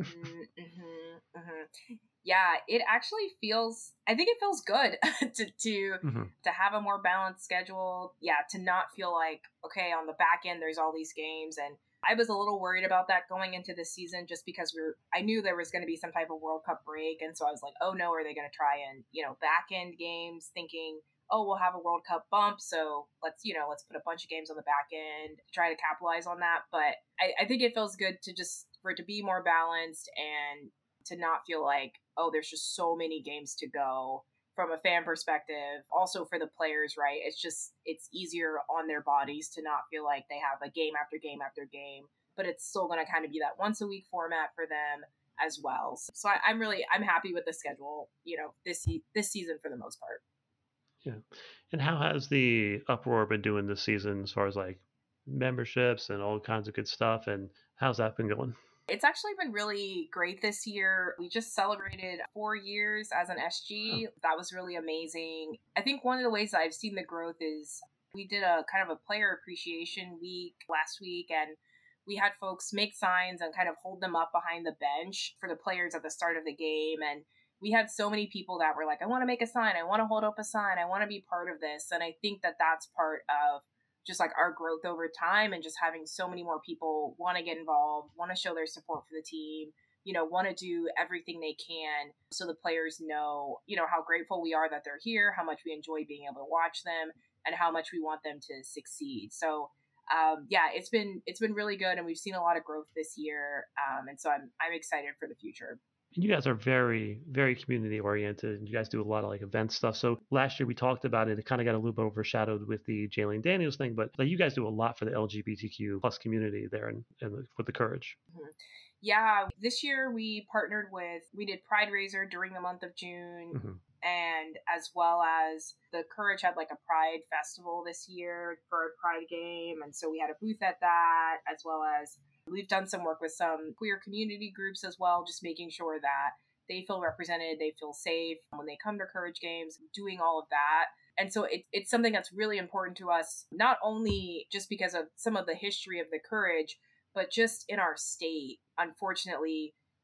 Mm-hmm, mm-hmm. Yeah, it actually feels, I think it feels good to to mm-hmm. to have a more balanced schedule. Yeah, to not feel like, okay, on the back end, there's all these games. And I was a little worried about that going into this season just because we were, I knew there was going to be some type of World Cup break. And so I was like, oh no, are they going to try and, you know, back end games thinking, oh, we'll have a World Cup bump. So let's, you know, let's put a bunch of games on the back end, try to capitalize on that. But I, I think it feels good to just, for it to be more balanced and to not feel like, oh, there's just so many games to go from a fan perspective. Also for the players, right? It's just, it's easier on their bodies to not feel like they have a game after game after game, but it's still going to kind of be that once a week format for them as well. So, so I, I'm really, I'm happy with the schedule, you know, this, this season for the most part. Yeah. And how has the Uproar been doing this season as far as like memberships and all kinds of good stuff? And how's that been going? It's actually been really great this year. We just celebrated four years as an S G. Oh. That was really amazing. I think one of the ways that I've seen the growth is we did a kind of a player appreciation week last week, and we had folks make signs and kind of hold them up behind the bench for the players at the start of the game. And we had so many people that were like, I want to make a sign. I want to hold up a sign. I want to be part of this. And I think that that's part of just like our growth over time, and just having so many more people want to get involved, want to show their support for the team, you know, want to do everything they can so the players know, you know, how grateful we are that they're here, how much we enjoy being able to watch them, and how much we want them to succeed. So um, yeah, it's been, it's been really good. And we've seen a lot of growth this year. Um, and so I'm, I'm excited for the future. And you guys are very, very community oriented. You guys do a lot of like event stuff. So last year we talked about it. It kind of got a little bit overshadowed with the Jalene Daniels thing, but like, you guys do a lot for the L G B T Q plus community there and, and with the Courage. Mm-hmm. Yeah, this year we partnered with, we did Pride Raiser during the month of June. Mm-hmm. And as well as the Courage had like a Pride festival this year for a Pride game. And so we had a booth at that, as well as we've done some work with some queer community groups as well, just making sure that they feel represented, they feel safe when they come to Courage games, doing all of that. And so it, it's something that's really important to us, not only just because of some of the history of the Courage, but just in our state. Unfortunately,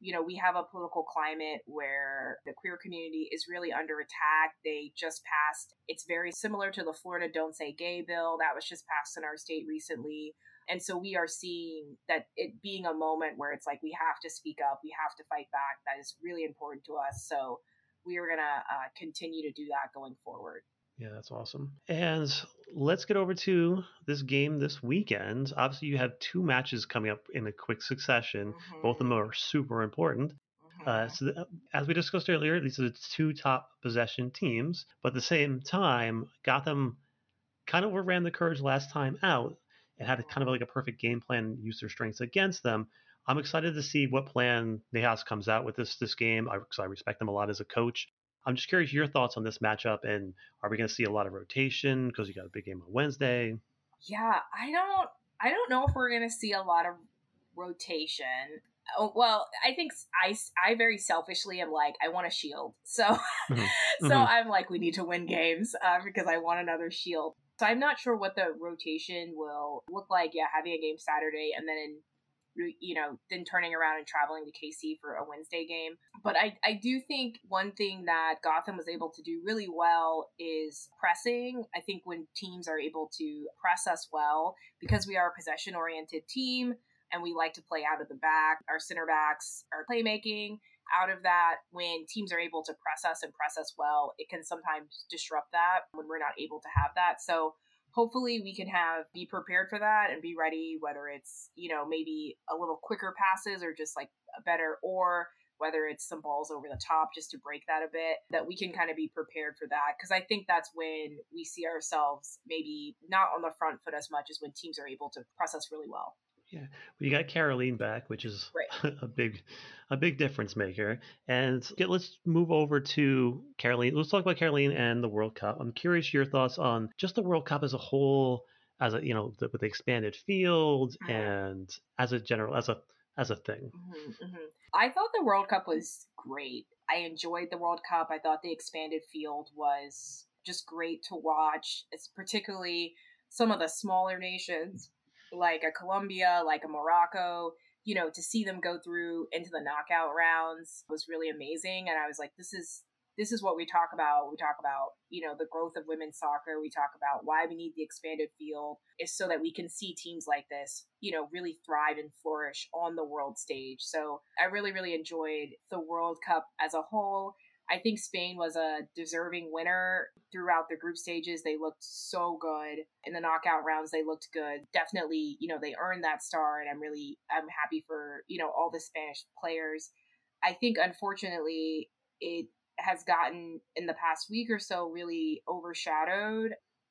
you know, we have a political climate where the queer community is really under attack. They just passed, it's very similar to the Florida Don't Say Gay bill that was just passed in our state recently. And so we are seeing that it being a moment where it's like we have to speak up, we have to fight back. That is really important to us. So we are going to uh, continue to do that going forward. Yeah, that's awesome. And let's get over to this game this weekend. Obviously, you have two matches coming up in a quick succession. Mm-hmm. Both of them are super important. Mm-hmm. Uh, so, the, as we discussed earlier, these are the two top possession teams. But at the same time, Gotham kind of overran the Courage last time out and had a, kind of like a perfect game plan, use their strengths against them. I'm excited to see what plan Nejas comes out with this this game, because I, I respect him a lot as a coach. I'm just curious your thoughts on this matchup, and are we going to see a lot of rotation because you got a big game on Wednesday? Yeah, I don't, I don't know if we're going to see a lot of rotation. Oh, well, I think I, I very selfishly am like, I want a shield. So, mm-hmm. so mm-hmm. I'm like, we need to win games uh, because I want another shield. So I'm not sure what the rotation will look like. Yeah, having a game Saturday and then in you know, then turning around and traveling to K C for a Wednesday game. But I, I do think one thing that Gotham was able to do really well is pressing. I think when teams are able to press us well, because we are a possession-oriented team and we like to play out of the back, our center backs are playmaking. Out of that, when teams are able to press us and press us well, it can sometimes disrupt that when we're not able to have that. So hopefully we can have be prepared for that and be ready, whether it's, you know, maybe a little quicker passes or just like a better, or whether it's some balls over the top just to break that a bit, that we can kind of be prepared for that. Because I think that's when we see ourselves maybe not on the front foot as much as when teams are able to press us really well. Yeah, well, you got Caroline back, which is right. a big, a big difference maker. And okay, let's move over to Caroline. Let's talk about Caroline and the World Cup. I'm curious your thoughts on just the World Cup as a whole, as a you know, the, with the expanded field mm-hmm. and as a general, as a as a thing. Mm-hmm, mm-hmm. I thought the World Cup was great. I enjoyed the World Cup. I thought the expanded field was just great to watch. It's particularly some of the smaller nations, like a Colombia, like a Morocco, you know, to see them go through into the knockout rounds was really amazing. And I was like, this is, this is what we talk about. We talk about, you know, the growth of women's soccer. We talk about why we need the expanded field is so that we can see teams like this, you know, really thrive and flourish on the world stage. So I really, really enjoyed the World Cup as a whole. I think Spain was a deserving winner throughout the group stages. They looked so good in the knockout rounds. They looked good. Definitely, you know, they earned that star, and I'm really, I'm happy for, you know, all the Spanish players. I think, unfortunately, it has gotten in the past week or so really overshadowed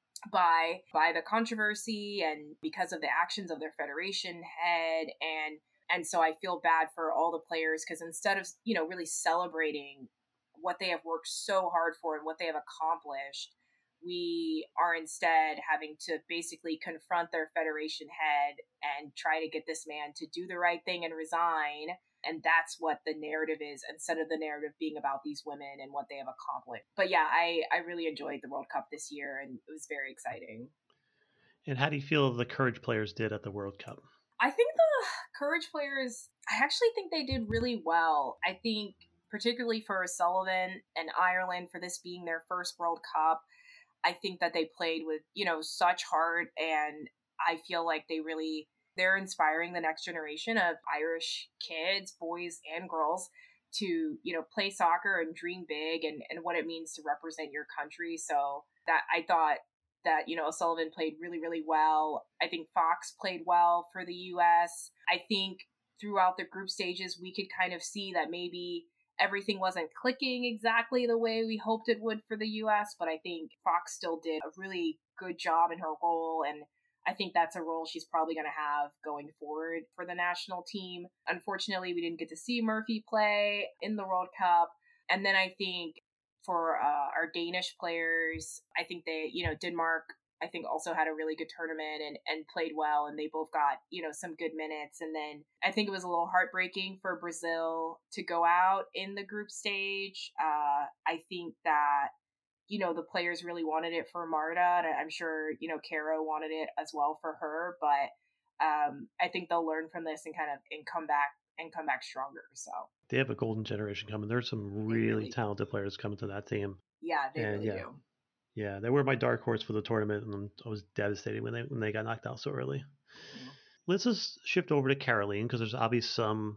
by, by the controversy and because of the actions of their federation head. And, and so I feel bad for all the players because instead of, you know, really celebrating what they have worked so hard for and what they have accomplished, we are instead having to basically confront their federation head and try to get this man to do the right thing and resign. And that's what the narrative is, instead of the narrative being about these women and what they have accomplished. But yeah, I, I really enjoyed the World Cup this year, and it was very exciting. And how do you feel the Courage players did at the World Cup? I think the Courage players, I actually think they did really well. I think particularly for Sullivan and Ireland, for this being their first World Cup, I think that they played with, you know, such heart, and I feel like they really, they're inspiring the next generation of Irish kids, boys and girls, to, you know, play soccer and dream big and, and what it means to represent your country. So that I thought that, you know, Sullivan played really, really well. I think Fox played well for the U S. I think throughout the group stages, we could kind of see that maybe everything wasn't clicking exactly the way we hoped it would for the U S, but I think Fox still did a really good job in her role, and I think that's a role she's probably going to have going forward for the national team. Unfortunately, we didn't get to see Murphy play in the World Cup, and then I think for uh, our Danish players, I think they, you know, Denmark, I think also had a really good tournament and, and played well, and they both got, you know, some good minutes. And then I think it was a little heartbreaking for Brazil to go out in the group stage. Uh, I think that, you know, the players really wanted it for Marta, and I'm sure, you know, Caro wanted it as well for her, but um, I think they'll learn from this and kind of and come back and come back stronger. So they have a golden generation coming. There's some really, really talented players coming to that team. Yeah, they and really yeah, do. Yeah, they were my dark horse for the tournament, and I was devastated when they when they got knocked out so early. Yeah. Let's just shift over to Caroline, because there's obviously some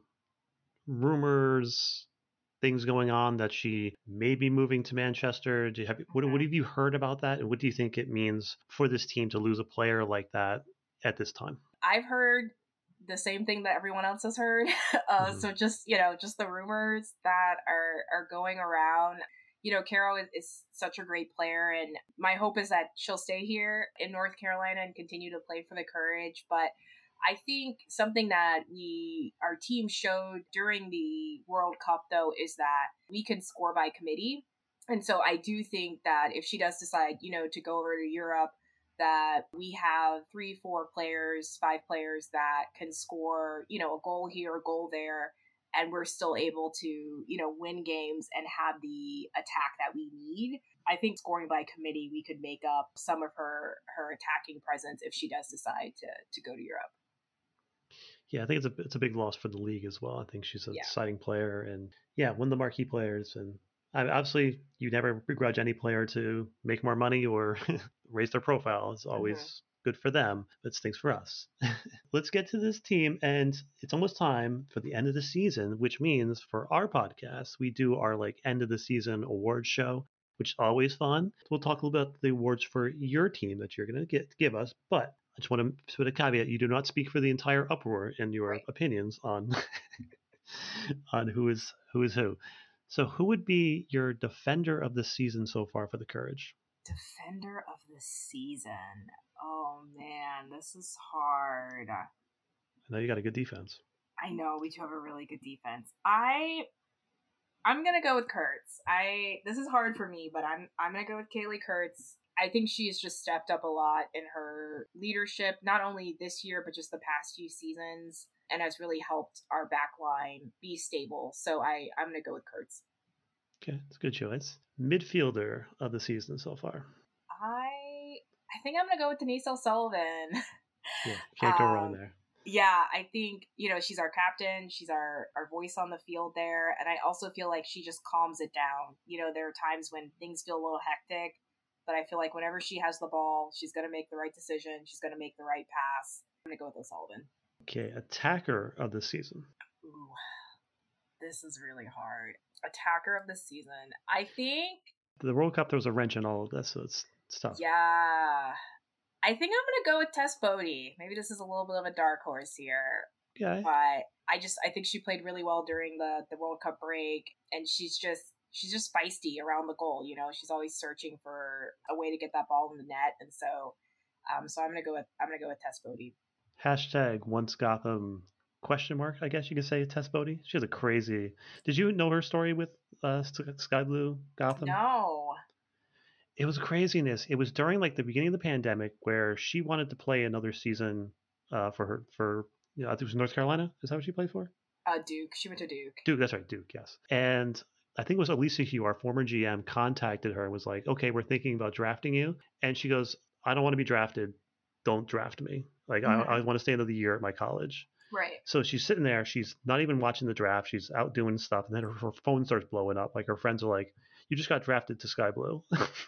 rumors, things going on that she may be moving to Manchester. Do you have what, what have you heard about that, and what do you think it means for this team to lose a player like that at this time? I've heard the same thing that everyone else has heard. uh, mm-hmm. So just, you know, just the rumors that are, are going around. You know, Caro is, is such a great player, and my hope is that she'll stay here in North Carolina and continue to play for the Courage. But I think something that we, our team showed during the World Cup, though, is that we can score by committee. And so I do think that if she does decide, you know, to go over to Europe, that we have three, four players, five players that can score, you know, a goal here, a goal there, and we're still able to, you know, win games and have the attack that we need. I think scoring by committee, we could make up some of her, her attacking presence if she does decide to, to go to Europe. Yeah, I think it's a it's a big loss for the league as well. I think she's a yeah. deciding player, and yeah, one of the marquee players. And obviously, you never begrudge any player to make more money or raise their profile. It's always mm-hmm. good for them, but it stinks for us. Let's get to this team, and it's almost time for the end of the season, which means for our podcast, we do our like end of the season awards show, which is always fun. We'll talk a little bit about the awards for your team that you're going to get give us, but I just want to put a caveat: you do not speak for the entire uproar in your right. opinions on on who is who is who. So, who would be your defender of the season so far for the Courage? Defender of the season. Oh man, this is hard. I know you got a good defense. I know we do have a really good defense. I I'm gonna go with Kurtz. I this is hard for me, but I'm I'm gonna go with Kaylee Kurtz. I think she's just stepped up a lot in her leadership, not only this year, but just the past few seasons, and has really helped our back line be stable. So I, I'm going to go with Kurtz. Okay, that's a good choice. Midfielder of the season so far? I I think I'm going to go with Denise O'Sullivan. Yeah, can't go um, wrong there. Yeah, I think, you know, she's our captain. She's our, our voice on the field there. And I also feel like she just calms it down. You know, there are times when things feel a little hectic, but I feel like whenever she has the ball, she's going to make the right decision. She's going to make the right pass. I'm going to go with O'Sullivan. Okay, attacker of the season. Ooh, this is really hard. Attacker of the season. I think... The World Cup, there was a wrench in all of this, so it's, it's tough. Yeah. I think I'm going to go with Tess Bodie. Maybe this is a little bit of a dark horse here. Okay. But I just, I think she played really well during the, the World Cup break, and she's just... She's just feisty around the goal, you know. She's always searching for a way to get that ball in the net, and so, um, so I'm gonna go with I'm gonna go with Tess Bodie. Hashtag once Gotham question mark. I guess you could say Tess Bodie. She has a crazy. Did you know her story with uh, Sky Blue Gotham? No. It was craziness. It was during like the beginning of the pandemic where she wanted to play another season uh, for her for you know, I think it was North Carolina. Is that what she played for? Uh, Duke. She went to Duke. Duke. That's right, Duke. Yes, and. I think it was Elisa Hugh, our former G M, contacted her and was like, okay, we're thinking about drafting you. And she goes, I don't want to be drafted. Don't draft me. Like, mm-hmm. I, I want to stay another year at my college. Right. So she's sitting there. She's not even watching the draft. She's out doing stuff. And then her, her phone starts blowing up. Like, her friends are like, you just got drafted to Sky Blue.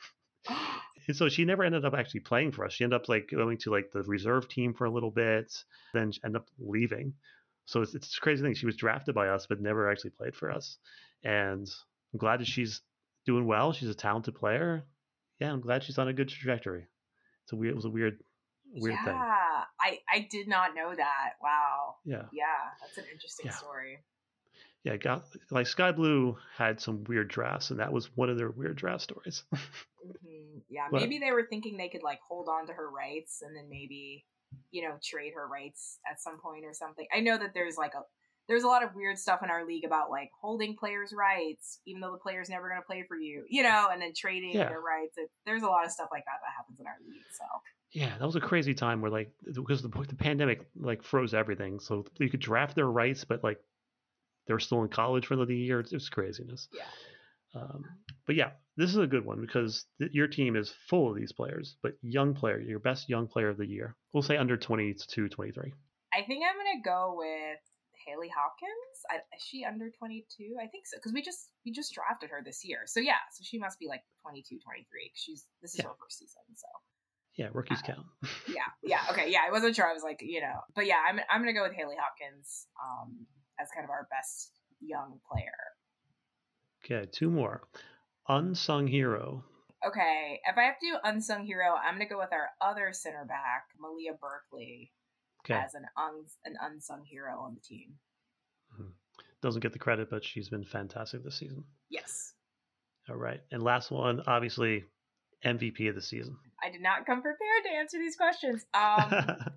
And so she never ended up actually playing for us. She ended up, like, going to, like, the reserve team for a little bit. Then she ended up leaving. So it's, it's a crazy thing. She was drafted by us, but never actually played for us. And I'm glad that she's doing well. She's a talented player. Yeah, I'm glad she's on a good trajectory. It's a weird, it was a weird, weird yeah, thing. Yeah, I, I did not know that. Wow. Yeah. Yeah, that's an interesting yeah. story. Yeah, got like Sky Blue had some weird drafts, and that was one of their weird draft stories. mm-hmm. Yeah, but, maybe they were thinking they could like hold on to her rights and then maybe, you know, trade her rights at some point or something. I know that there's like a there's a lot of weird stuff in our league about like holding players' rights, even though the player's never going to play for you, you know, and then trading yeah. their rights. It, there's a lot of stuff like that that happens in our league. So yeah, that was a crazy time where like because the, the pandemic like froze everything, so you could draft their rights, but like they're still in college for another year. It's, it's craziness. Yeah. Um, but yeah, this is a good one because th- your team is full of these players, but young player, your best young player of the year. We'll say under twenty-two, twenty-three. I think I'm going to go with Haley Hopkins. I, is she under twenty-two? I think so, because we just we just drafted her this year. So yeah, so she must be like twenty-two, twenty-three. She's this is yeah. her first season, so yeah, rookies uh, count. yeah, yeah, okay, yeah. I wasn't sure. I was like, you know, but yeah, I'm I'm gonna go with Haley Hopkins um, as kind of our best young player. Okay, two more. Unsung hero. Okay, if I have to do unsung hero, I'm gonna go with our other center back, Malia Berkeley. Okay. As an un, an unsung hero on the team. Mm-hmm. Doesn't get the credit, but she's been fantastic this season. Yes. All right. And last one, obviously, M V P of the season. I did not come prepared to answer these questions. Um,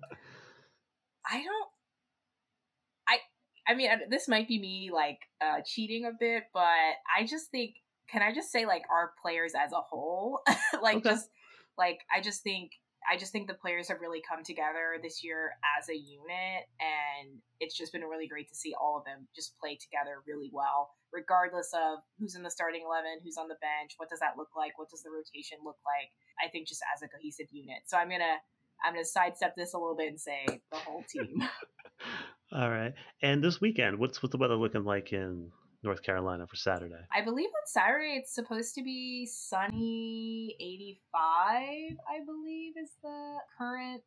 I don't... I I mean, this might be me, like, uh, cheating a bit, but I just think... Can I just say, like, our players as a whole? like, okay. just... Like, I just think... I just think the players have really come together this year as a unit, and it's just been really great to see all of them just play together really well, regardless of who's in the starting eleven, who's on the bench, what does that look like, what does the rotation look like. I think just as a cohesive unit. So I'm gonna I'm gonna sidestep this a little bit and say the whole team. All right, and this weekend, what's what's the weather looking like in North Carolina for Saturday? I believe on Saturday it's supposed to be sunny, eighty-five, I believe is the current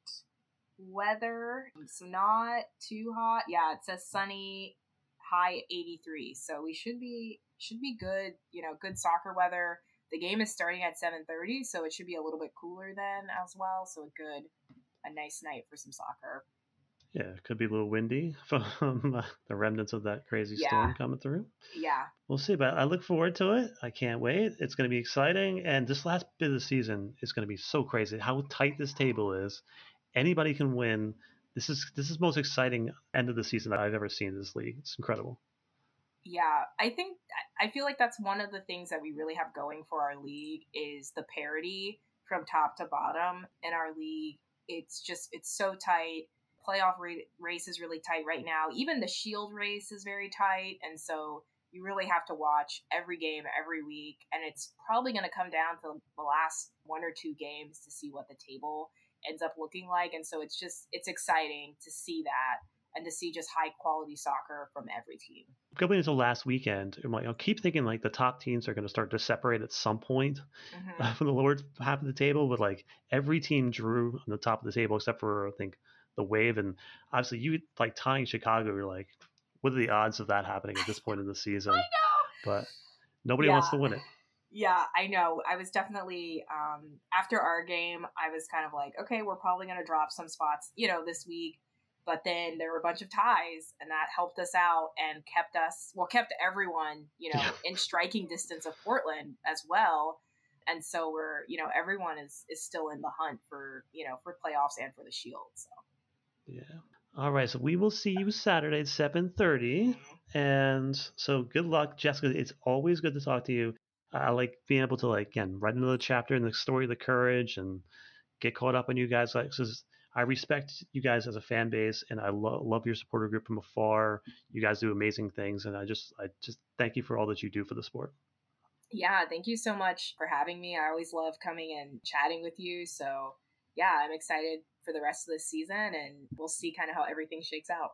weather. So not too hot. Yeah, it says sunny, high eighty-three. So we should be should be good, you know, good soccer weather. The game is starting at seven thirty, so it should be a little bit cooler then as well. So a good, a nice night for some soccer. Yeah, it could be a little windy from the remnants of that crazy yeah. storm coming through. Yeah. We'll see, but I look forward to it. I can't wait. It's going to be exciting. And this last bit of the season is going to be so crazy. How tight this table is. Anybody can win. This is this is the most exciting end of the season that I've ever seen in this league. It's incredible. Yeah, I think, I feel like that's one of the things that we really have going for our league is the parity from top to bottom in our league. It's just, it's so tight. Playoff race is really tight right now. Even the Shield race is very tight. And so you really have to watch every game every week. And it's probably going to come down to the last one or two games to see what the table ends up looking like. And so it's just, it's exciting to see that and to see just high quality soccer from every team. Going into last weekend, I'm like, I'll keep thinking like the top teams are going to start to separate at some point mm-hmm. uh, from the lower half of the table. But like every team drew on the top of the table except for, I think, the Wave. And obviously you like tying Chicago, you're like, what are the odds of that happening at this point in the season? I know. But nobody yeah. wants to win it. Yeah, I know. I was definitely, um, after our game, I was kind of like, okay, we're probably going to drop some spots, you know, this week. But then there were a bunch of ties, and that helped us out and kept us, well, kept everyone, you know, in striking distance of Portland as well. And so we're, you know, everyone is, is still in the hunt for, you know, for playoffs and for the Shield. So. Yeah. All right. So we will see you Saturday at seven thirty. Mm-hmm. And so good luck, Jessica. It's always good to talk to you. I like being able to, like, again, write another chapter in the story of the Courage and get caught up on you guys. Like, so I respect you guys as a fan base, and I lo- love your supporter group from afar. You guys do amazing things, and I just, I just thank you for all that you do for the sport. Yeah, thank you so much for having me. I always love coming and chatting with you. So, yeah, I'm excited for the rest of this season, and we'll see kind of how everything shakes out.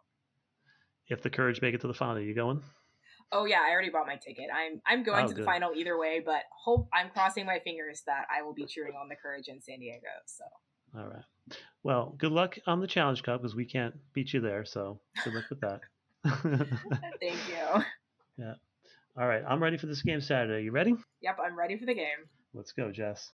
If the Courage make it to the final, are you going? Oh yeah, I already bought my ticket. I'm I'm going oh, to the good. final either way, but hope I'm crossing my fingers that I will be cheering on the Courage in San Diego. So. All right. Well, good luck on the Challenge Cup because we can't beat you there. So good luck with that. Thank you. Yeah. All right. I'm ready for this game Saturday. You ready? Yep, I'm ready for the game. Let's go, Jess.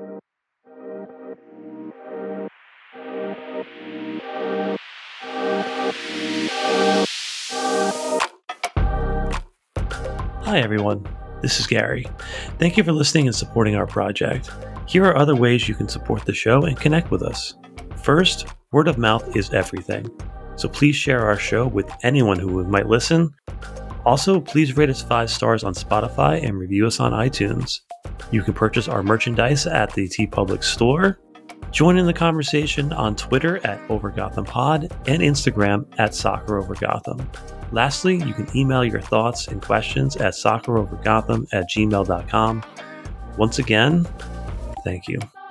Hi, everyone. This is Gary. Thank you for listening and supporting our project. Here are other ways you can support the show and connect with us. First, word of mouth is everything. So please share our show with anyone who might listen. Also, please rate us five stars on Spotify and review us on iTunes. You can purchase our merchandise at the TeePublic store. Join in the conversation on Twitter at OverGothamPod and Instagram at SoccerOverGotham. Lastly, you can email your thoughts and questions at soccerovergotham at gmail dot com. Once again, thank you.